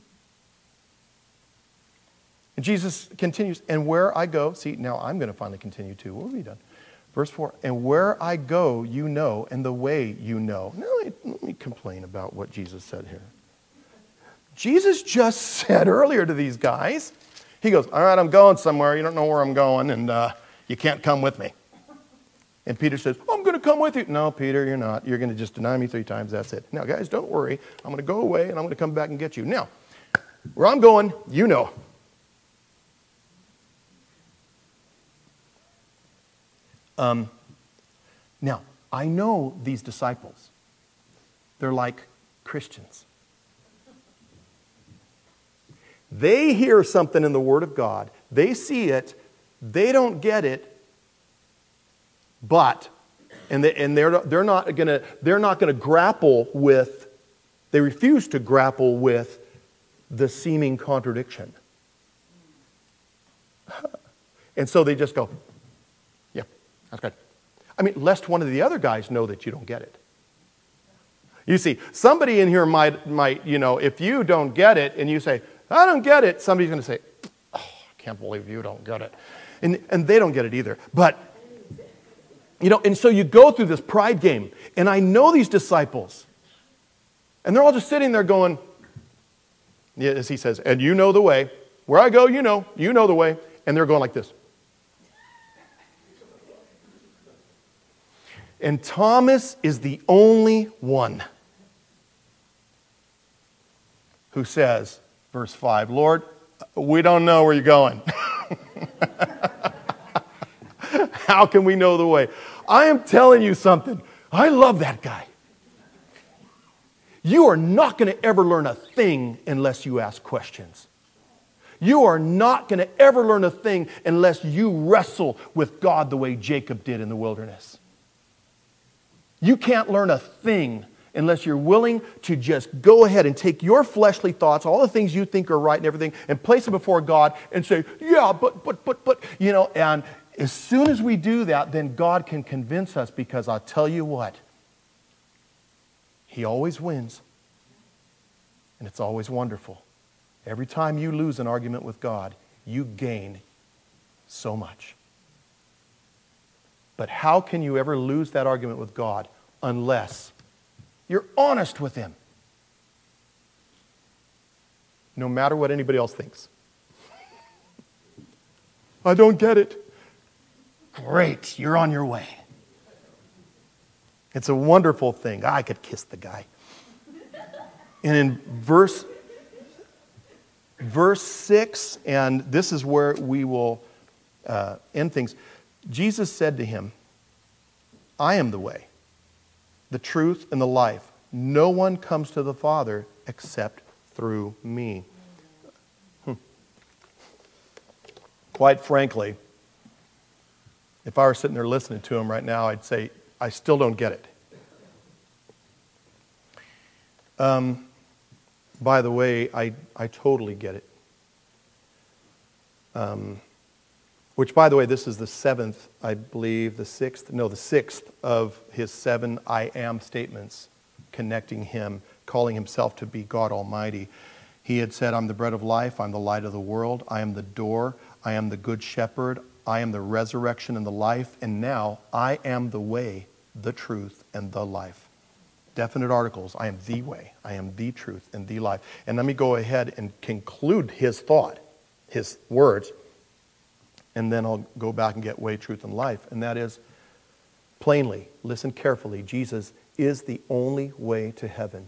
And Jesus continues, and where I go, see, now I'm going to finally continue too. What have we done? Verse 4, and where I go, you know, and the way you know. Now, let me complain about what Jesus said here. Jesus just said earlier to these guys, He goes, all right, I'm going somewhere. You don't know where I'm going, and you can't come with me. And Peter says, I'm going to come with you. No, Peter, you're not. You're going to just deny me 3 times. That's it. Now, guys, don't worry. I'm going to go away, and I'm going to come back and get you. Now, where I'm going, you know. Now, I know these disciples. They're like Christians. They hear something in the Word of God. They see it. They don't get it. But, and they're not going to grapple with. They refuse to grapple with the seeming contradiction. And so they just go, yeah, that's good. I mean, lest one of the other guys know that you don't get it. You see, somebody in here might, if you don't get it and you say, I don't get it, somebody's going to say, oh, I can't believe you don't get it. And they don't get it either. But, and so you go through this pride game. And I know these disciples. And they're all just sitting there going, as he says, and you know the way. Where I go, you know the way. And they're going like this. And Thomas is the only one who says, verse 5, Lord, we don't know where you're going. How can we know the way? I am telling you something. I love that guy. You are not going to ever learn a thing unless you ask questions. You are not going to ever learn a thing unless you wrestle with God the way Jacob did in the wilderness. You can't learn a thing unless you're willing to just go ahead and take your fleshly thoughts, all the things you think are right and everything, and place them before God and say, yeah, but, and as soon as we do that, then God can convince us, because I'll tell you what, He always wins, and it's always wonderful. Every time you lose an argument with God, you gain so much. But how can you ever lose that argument with God unless you're honest with Him? No matter what anybody else thinks. I don't get it. Great, you're on your way. It's a wonderful thing. I could kiss the guy. And in verse 6, and this is where we will end things, Jesus said to him, I am the way, the truth, and the life. No one comes to the Father except through me. Quite frankly, if I were sitting there listening to him right now, I'd say, I still don't get it. By the way, I totally get it. Which, by the way, this is the seventh, I believe, the sixth of his 7 I am statements connecting him, calling himself to be God Almighty. He had said, I'm the bread of life, I'm the light of the world, I am the door, I am the good shepherd, I am the resurrection and the life, and now I am the way, the truth, and the life. Definite articles. I am the way, I am the truth, and the life. And let me go ahead and conclude his thought, his words, and then I'll go back and get way, truth, and life. And that is, plainly, listen carefully, Jesus is the only way to heaven.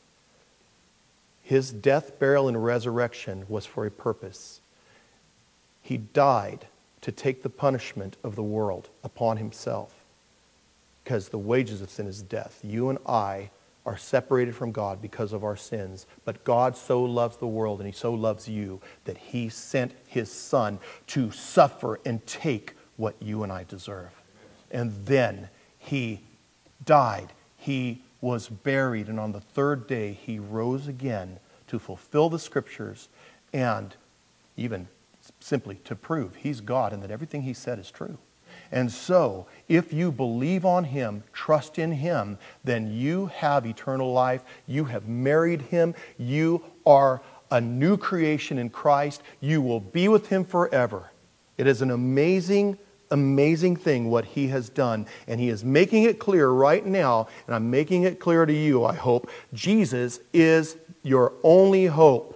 His death, burial, and resurrection was for a purpose. He died to take the punishment of the world upon himself, because the wages of sin is death. You and I are separated from God because of our sins. But God so loves the world, and He so loves you, that He sent His Son to suffer and take what you and I deserve. And then He died. He was buried. And on the third day, He rose again to fulfill the Scriptures and even simply to prove He's God and that everything He said is true. And so, if you believe on Him, trust in Him, then you have eternal life. You have married Him. You are a new creation in Christ. You will be with Him forever. It is an amazing, amazing thing what He has done. And He is making it clear right now, and I'm making it clear to you, I hope. Jesus is your only hope.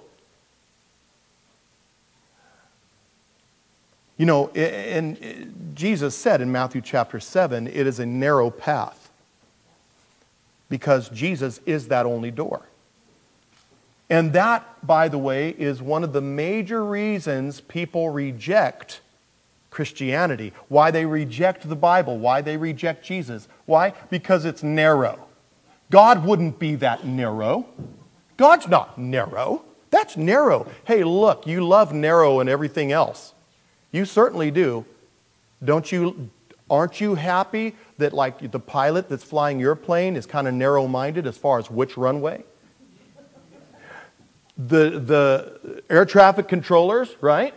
You know, and Jesus said in Matthew chapter 7, it is a narrow path, because Jesus is that only door. And that, by the way, is one of the major reasons people reject Christianity, why they reject the Bible, why they reject Jesus. Why? Because it's narrow. God wouldn't be that narrow. God's not narrow. That's narrow. Hey, look, you love narrow and everything else. You certainly do. Aren't you happy that, like, the pilot that's flying your plane is kind of narrow-minded as far as which runway? The air traffic controllers, right?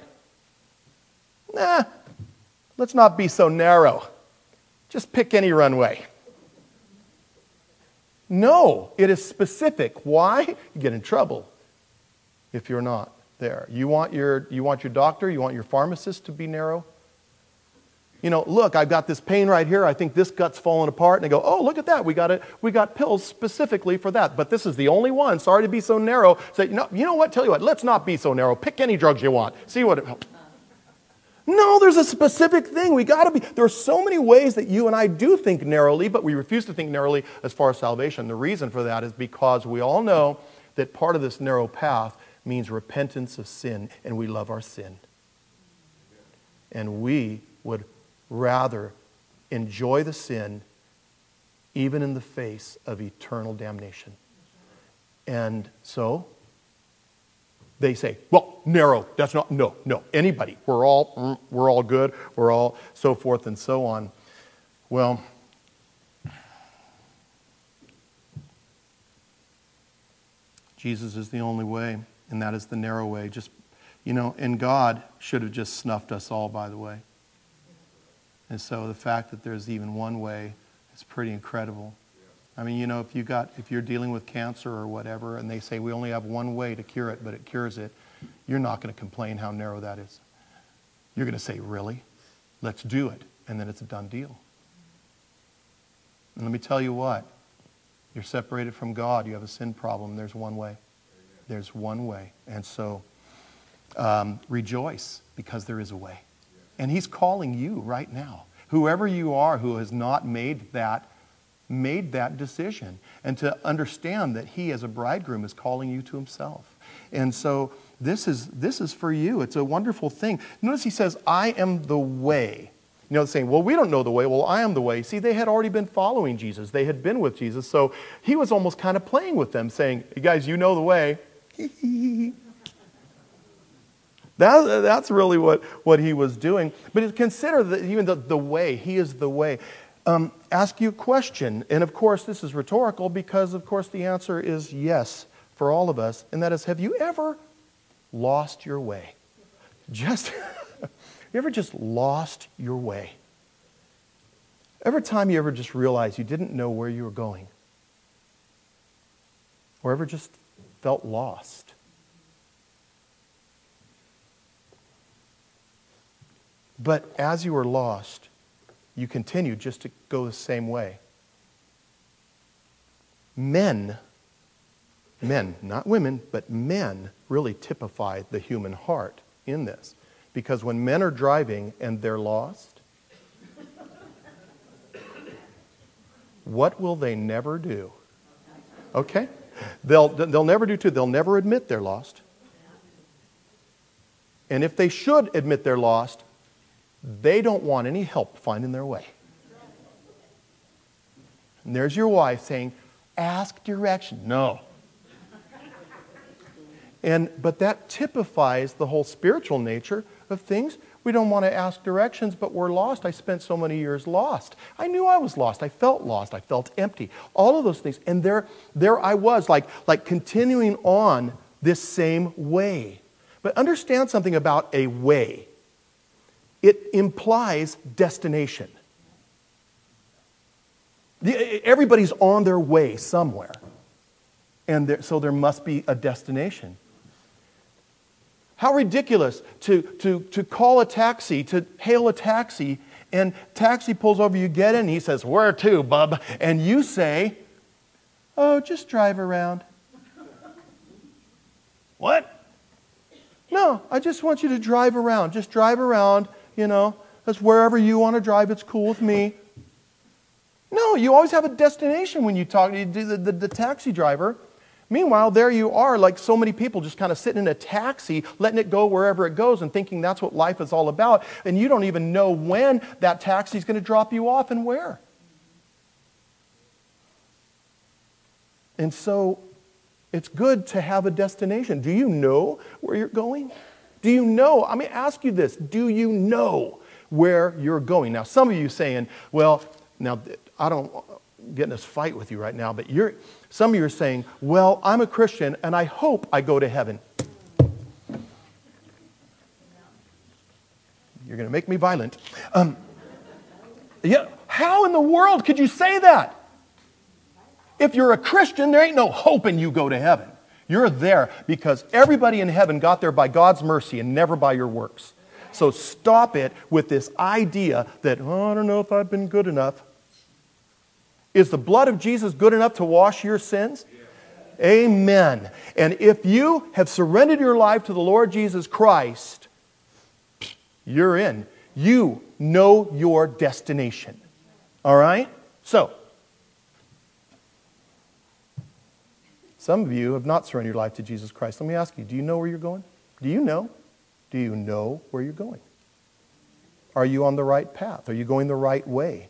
Let's not be so narrow. Just pick any runway. No, it is specific. Why? You get in trouble if you're not there. You want your doctor, you want your pharmacist to be narrow? You know, look, I've got this pain right here. I think this gut's falling apart. And they go, oh, look at that. We got pills specifically for that. But this is the only one. Sorry to be so narrow. Say, you know what? Tell you what, let's not be so narrow. Pick any drugs you want. See what it helps. No, there's a specific thing. There are so many ways that you and I do think narrowly, but we refuse to think narrowly as far as salvation. The reason for that is because we all know that part of this narrow path means repentance of sin, and we love our sin. And we would rather enjoy the sin even in the face of eternal damnation. And so they say, well, narrow, that's not, no, anybody. We're all good, we're all so forth and so on. Well, Jesus is the only way, and that is the narrow way. And God should have just snuffed us all, by the way. And so the fact that there's even one way is pretty incredible. I mean, if you're dealing with cancer or whatever, and they say we only have one way to cure it, but it cures it, you're not going to complain how narrow that is. You're going to say, really? Let's do it. And then it's a done deal. And let me tell you what. You're separated from God. You have a sin problem. There's one way. There's one way. And so rejoice, because there is a way. And He's calling you right now. Whoever you are who has not made that decision, and to understand that He as a bridegroom is calling you to Himself. And so this is for you. It's a wonderful thing. Notice He says, I am the way. Saying, well, we don't know the way. Well, I am the way. See, they had already been following Jesus. They had been with Jesus. So He was almost kind of playing with them, saying, you guys, you know the way. That's really what He was doing. But consider that even the way. He is the way. Ask you a question. And of course, this is rhetorical because, of course, the answer is yes for all of us. And that is, have you ever lost your way? You ever just lost your way? Every time you ever just realized you didn't know where you were going? Or ever just felt lost? But as you were lost, you continued just to go the same way. Men, not women, but men really typify the human heart in this. Because when men are driving and they're lost, what will they never do? Okay? They'll never do two. They'll never admit they're lost. And if they should admit they're lost, they don't want any help finding their way. And there's your wife saying, ask direction. No. But that typifies the whole spiritual nature of things. We don't want to ask directions, but we're lost. I spent so many years lost. I knew I was lost. I felt empty. All of those things. And there I was, like continuing on this same way. But understand something about a way. It implies destination. Everybody's on their way somewhere. And so there must be a destination. How ridiculous to call a taxi, to hail a taxi, and taxi pulls over, you get in, and he says, where to, bub? And you say, oh, just drive around. What? No, I just want you to drive around. Just drive around, that's wherever you want to drive, it's cool with me. No, you always have a destination when you talk to the taxi driver. Meanwhile, there you are, like so many people, just kind of sitting in a taxi, letting it go wherever it goes and thinking that's what life is all about. And you don't even know when that taxi is going to drop you off and where. And so it's good to have a destination. Do you know where you're going? Do you know? Let me ask you this. Do you know where you're going? Now, some of you saying, well, now, I don't get in this fight with you right now, but some of you are saying, well, I'm a Christian and I hope I go to heaven. You're going to make me violent. Yeah, how in the world could you say that? If you're a Christian, there ain't no hoping you go to heaven. You're there because everybody in heaven got there by God's mercy and never by your works. So stop it with this idea that, oh, I don't know if I've been good enough. Is the blood of Jesus good enough to wash your sins? Yeah. Amen. And if you have surrendered your life to the Lord Jesus Christ, you're in. You know your destination. All right? So, some of you have not surrendered your life to Jesus Christ. Let me ask you, do you know where you're going? Do you know? Do you know where you're going? Are you on the right path? Are you going the right way?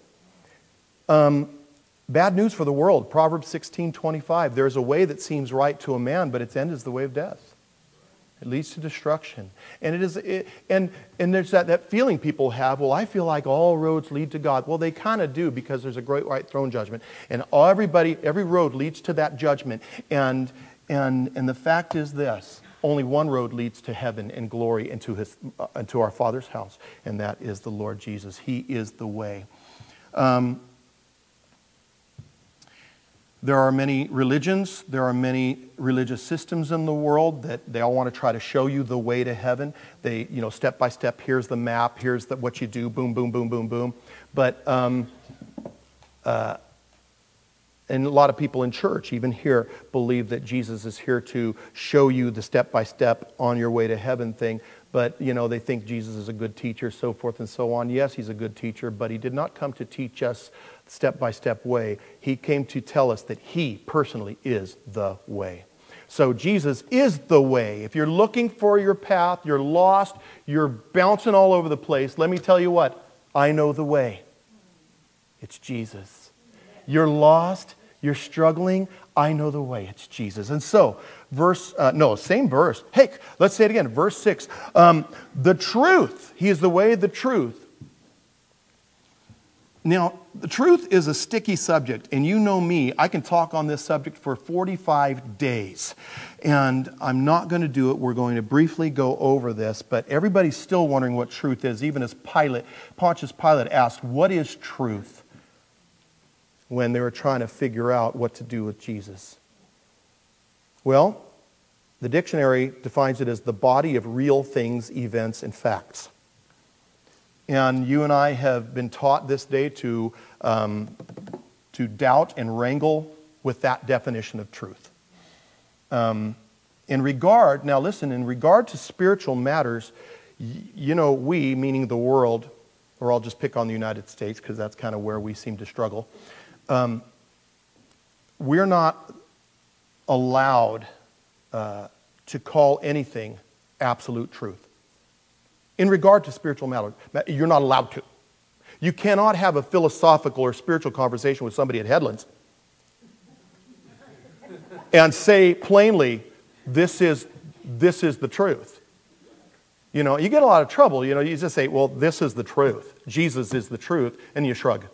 Bad news for the world. Proverbs 16:25. There's a way that seems right to a man, but its end is the way of death. It leads to destruction. And there's that feeling people have, well, I feel like all roads lead to God. Well, they kind of do, because there's a great white throne judgment. And every road leads to that judgment. And the fact is this: only one road leads to heaven and glory and to our Father's house, and that is the Lord Jesus. He is the way. There are many religions, there are many religious systems in the world that they all want to try to show you the way to heaven. They, step by step, here's the map, here's what you do, boom, boom, boom, boom, boom. But, and a lot of people in church, even here, believe that Jesus is here to show you the step-by-step on your way to heaven thing. But, they think Jesus is a good teacher, so forth and so on. Yes, he's a good teacher, but he did not come to teach us step-by-step way. He came to tell us that he personally is the way. So Jesus is the way. If you're looking for your path, you're lost, you're bouncing all over the place, let me tell you what, I know the way. It's Jesus. You're lost, you're struggling, I know the way. It's Jesus. And so, same verse. Hey, let's say it again. Verse 6. The truth. He is the way, the truth. Now, the truth is a sticky subject, and you know me, I can talk on this subject for 45 days, and I'm not going to do it. We're going to briefly go over this, but everybody's still wondering what truth is, even as Pontius Pilate asked, what is truth? When they were trying to figure out what to do with Jesus. Well, the dictionary defines it as the body of real things, events, and facts. And you and I have been taught this day to doubt and wrangle with that definition of truth. In regard to spiritual matters, we, meaning the world, or I'll just pick on the United States because that's kind of where we seem to struggle, we're not allowed to call anything absolute truth. In regard to spiritual matters, you're not allowed to. You cannot have a philosophical or spiritual conversation with somebody at Headlands and say plainly, this is the truth. You get a lot of trouble. You just say, well, this is the truth. Jesus is the truth, and you shrug.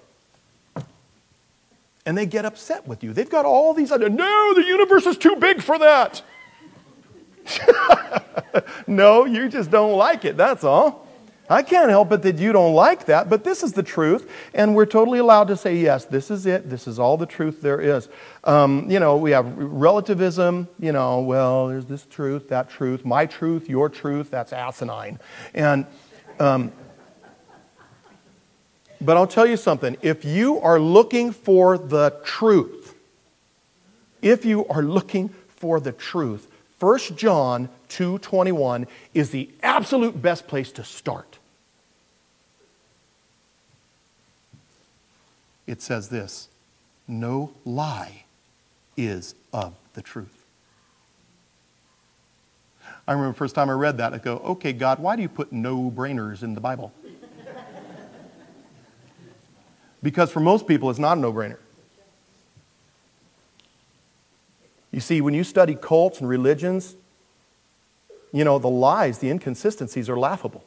And they get upset with you. They've got all these other, no, the universe is too big for that. No, you just don't like it, that's all. I can't help it that you don't like that, but this is the truth, and we're totally allowed to say, yes, this is it, this is all the truth there is. We have relativism, well, there's this truth, that truth, my truth, your truth, that's asinine. And, but I'll tell you something, if you are looking for the truth, 1 John 2:21 is the absolute best place to start. It says this, no lie is of the truth. I remember the first time I read that, I go, okay, God, why do you put no-brainers in the Bible? Because for most people, it's not a no-brainer. You see, when you study cults and religions, the lies, the inconsistencies are laughable.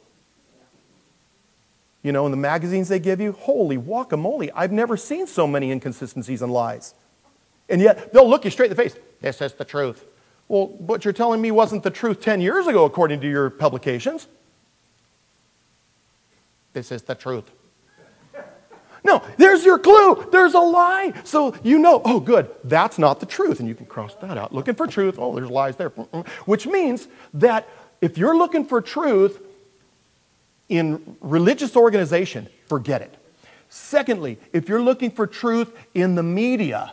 In the magazines they give you, holy guacamole, I've never seen so many inconsistencies and lies. And yet, they'll look you straight in the face. This is the truth. Well, what you're telling me wasn't the truth 10 years ago, according to your publications. This is the truth. No, there's your clue. There's a lie. So you know, oh, good, that's not the truth. And you can cross that out. Looking for truth. Oh, there's lies there. Which means that if you're looking for truth in religious organization, forget it. Secondly, if you're looking for truth in the media,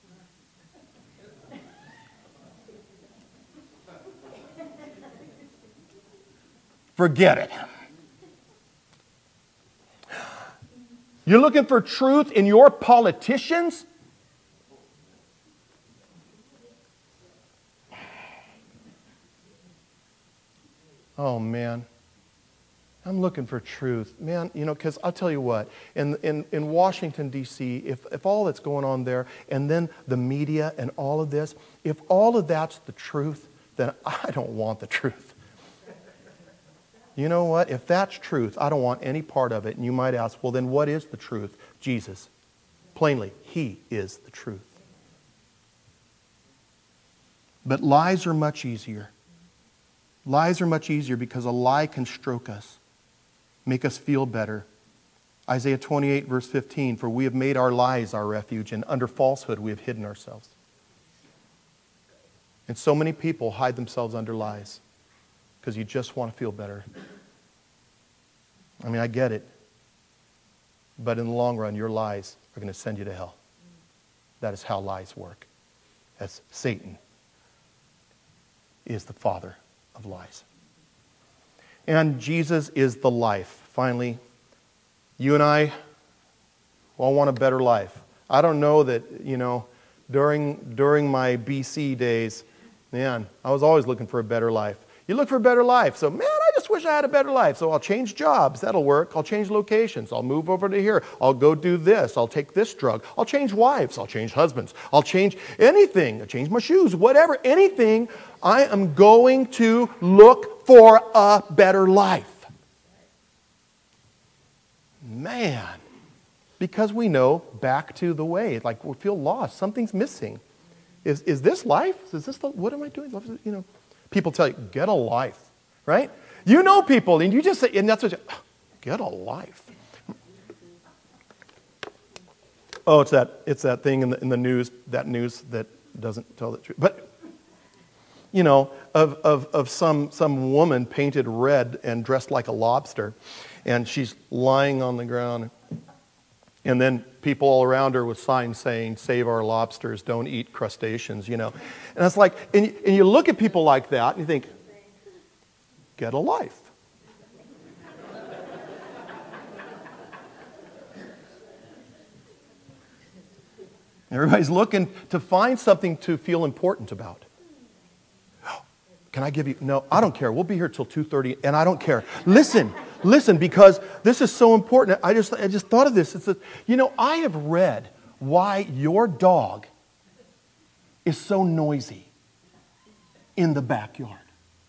forget it. You're looking for truth in your politicians? Oh, man. I'm looking for truth. Man, because I'll tell you what, in Washington, D.C., if all that's going on there, and then the media and all of this, if all of that's the truth, then I don't want the truth. You know what? If that's truth, I don't want any part of it. And you might ask, well, then what is the truth? Jesus. Plainly, He is the truth. But lies are much easier. Lies are much easier because a lie can stroke us, make us feel better. Isaiah 28, verse 15, for we have made our lies our refuge, and under falsehood we have hidden ourselves. And so many people hide themselves under lies because you just want to feel better. I mean, I get it. But in the long run, your lies are going to send you to hell. That is how lies work. As Satan is the father of lies. And Jesus is the life. Finally, you and I all want a better life. I don't know that, during my BC days, man, I was always looking for a better life. You look for a better life. So, man, I just wish I had a better life. So I'll change jobs. That'll work. I'll change locations. I'll move over to here. I'll go do this. I'll take this drug. I'll change wives. I'll change husbands. I'll change anything. I'll change my shoes. Whatever, anything. I am going to look for a better life. Man. Because we know back to the way. Like we feel lost. Something's missing. Is this life? Is this what am I doing? People tell you, get a life, right? You know people, and you just say, and that's what get a life. Oh, it's that thing in the news, that news that doesn't tell the truth. But, of some woman painted red and dressed like a lobster, and she's lying on the ground. And then people all around her with signs saying, save our lobsters, don't eat crustaceans, And it's like, and you look at people like that and you think, get a life. Everybody's looking to find something to feel important about. Can I give you? No, I don't care. We'll be here till 2:30, and I don't care. Listen, because this is so important. I just thought of this. It's that, I have read why your dog is so noisy in the backyard.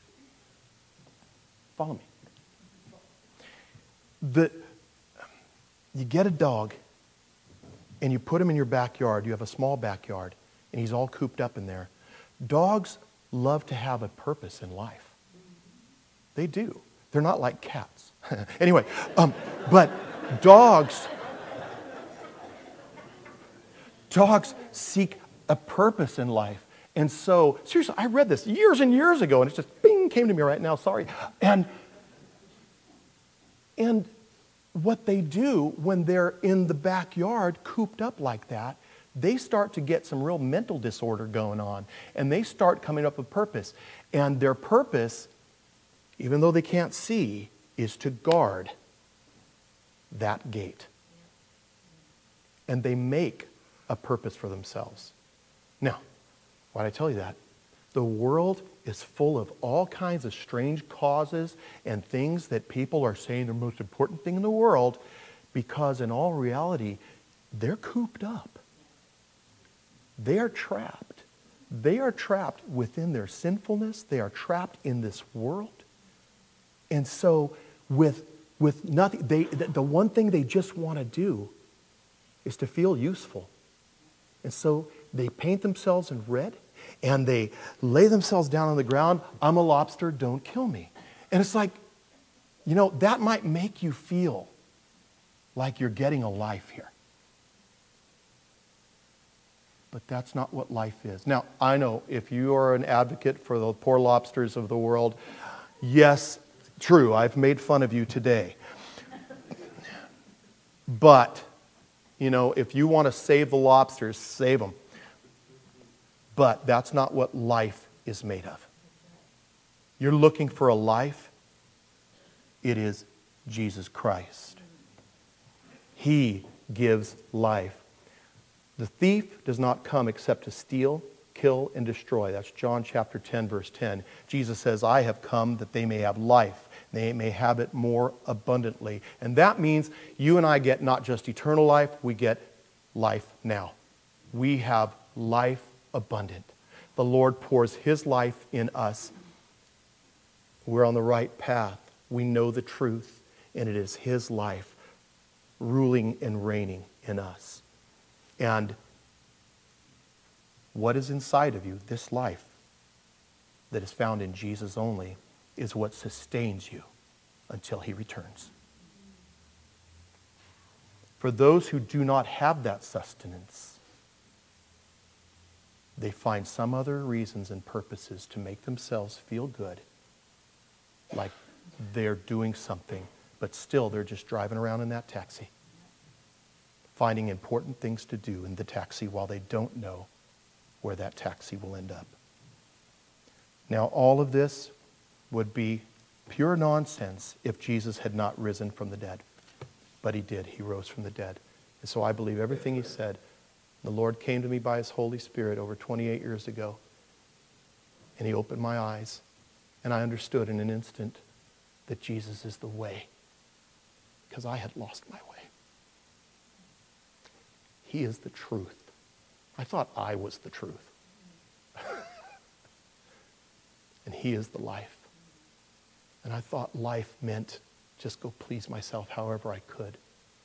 Follow me. You get a dog, and you put him in your backyard. You have a small backyard, and he's all cooped up in there. Dogs love to have a purpose in life. They do. They're not like cats. Anyway, but dogs seek a purpose in life. And so, seriously, I read this years and years ago, and it just bing came to me right now, sorry. And what they do when they're in the backyard cooped up like that, they start to get some real mental disorder going on. And they start coming up with purpose. And their purpose, even though they can't see, is to guard that gate. And they make a purpose for themselves. Now, why did I tell you that? The world is full of all kinds of strange causes and things that people are saying the most important thing in the world, because in all reality, they're cooped up. They are trapped. They are trapped within their sinfulness. They are trapped in this world. And so with nothing, the one thing they just want to do is to feel useful. And so they paint themselves in red and they lay themselves down on the ground. I'm a lobster, don't kill me. And it's like, that might make you feel like you're getting a life here. But that's not what life is. Now, I know if you are an advocate for the poor lobsters of the world, yes, true, I've made fun of you today. But, if you want to save the lobsters, save them. But that's not what life is made of. You're looking for a life, it is Jesus Christ. He gives life. The thief does not come except to steal, kill, and destroy. That's John chapter 10, verse 10. Jesus says, I have come that they may have life. They may have it more abundantly. And that means you and I get not just eternal life, we get life now. We have life abundant. The Lord pours His life in us. We're on the right path. We know the truth, and it is His life ruling and reigning in us. And what is inside of you, this life that is found in Jesus only, is what sustains you until He returns. For those who do not have that sustenance, they find some other reasons and purposes to make themselves feel good, like they're doing something, but still they're just driving around in that taxi, finding important things to do in the taxi while they don't know where that taxi will end up. Now, all of this would be pure nonsense if Jesus had not risen from the dead. But He did. He rose from the dead. And so I believe everything He said. The Lord came to me by His Holy Spirit over 28 years ago. And He opened my eyes. And I understood in an instant that Jesus is the way. Because I had lost my way. He is the truth. I thought I was the truth. And He is the life. And I thought life meant just go please myself however I could.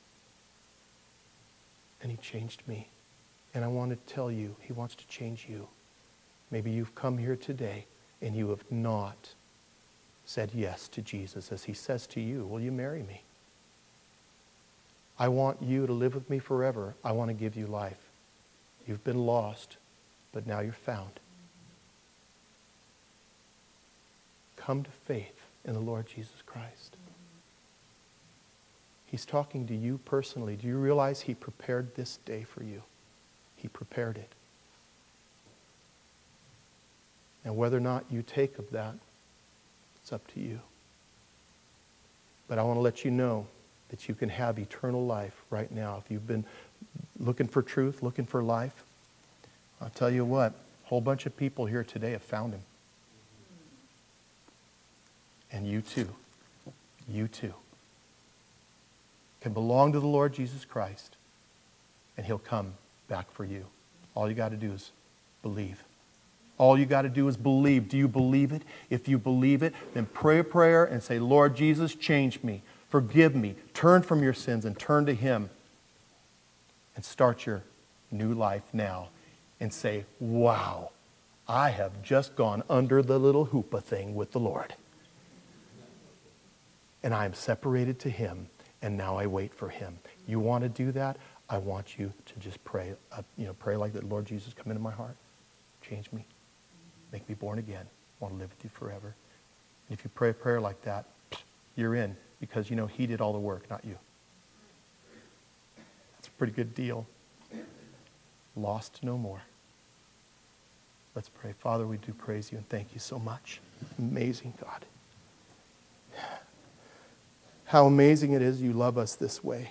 And He changed me. And I want to tell you, He wants to change you. Maybe you've come here today and you have not said yes to Jesus as He says to you, will you marry me? I want you to live with me forever. I want to give you life. You've been lost, but now you're found. Come to faith in the Lord Jesus Christ. He's talking to you personally. Do you realize He prepared this day for you? He prepared it. And whether or not you take of that, it's up to you. But I want to let you know that you can have eternal life right now. If you've been looking for truth, looking for life, I'll tell you what, a whole bunch of people here today have found Him. And you too, can belong to the Lord Jesus Christ, and He'll come back for you. All you got to do is believe. All you got to do is believe. Do you believe it? If you believe it, then pray a prayer and say, Lord Jesus, change me. Forgive me. Turn from your sins and turn to Him. And start your new life now. And say, wow, I have just gone under the little hoopah thing with the Lord. And I am separated to Him, and now I wait for Him. You want to do that? I want you to just pray. Pray like that. Lord Jesus, come into my heart. Change me. Make me born again. I want to live with you forever. And if you pray a prayer like that, you're in. Because He did all the work, not you. That's a pretty good deal. Lost no more. Let's pray. Father, we do praise You and thank You so much. Amazing God. How amazing it is You love us this way.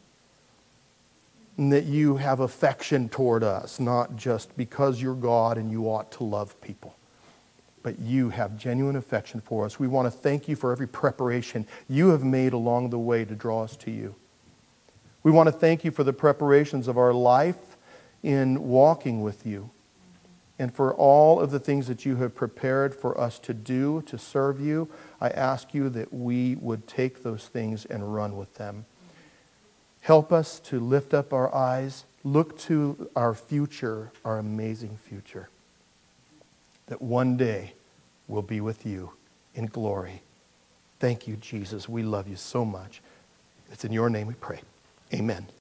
And that You have affection toward us, not just because You're God and You ought to love people. But You have genuine affection for us. We want to thank You for every preparation You have made along the way to draw us to You. We want to thank You for the preparations of our life in walking with You. And for all of the things that You have prepared for us to do, to serve You, I ask You that we would take those things and run with them. Help us to lift up our eyes, look to our future, our amazing future. That one day we'll be with You in glory. Thank You, Jesus. We love You so much. It's in Your name we pray. Amen.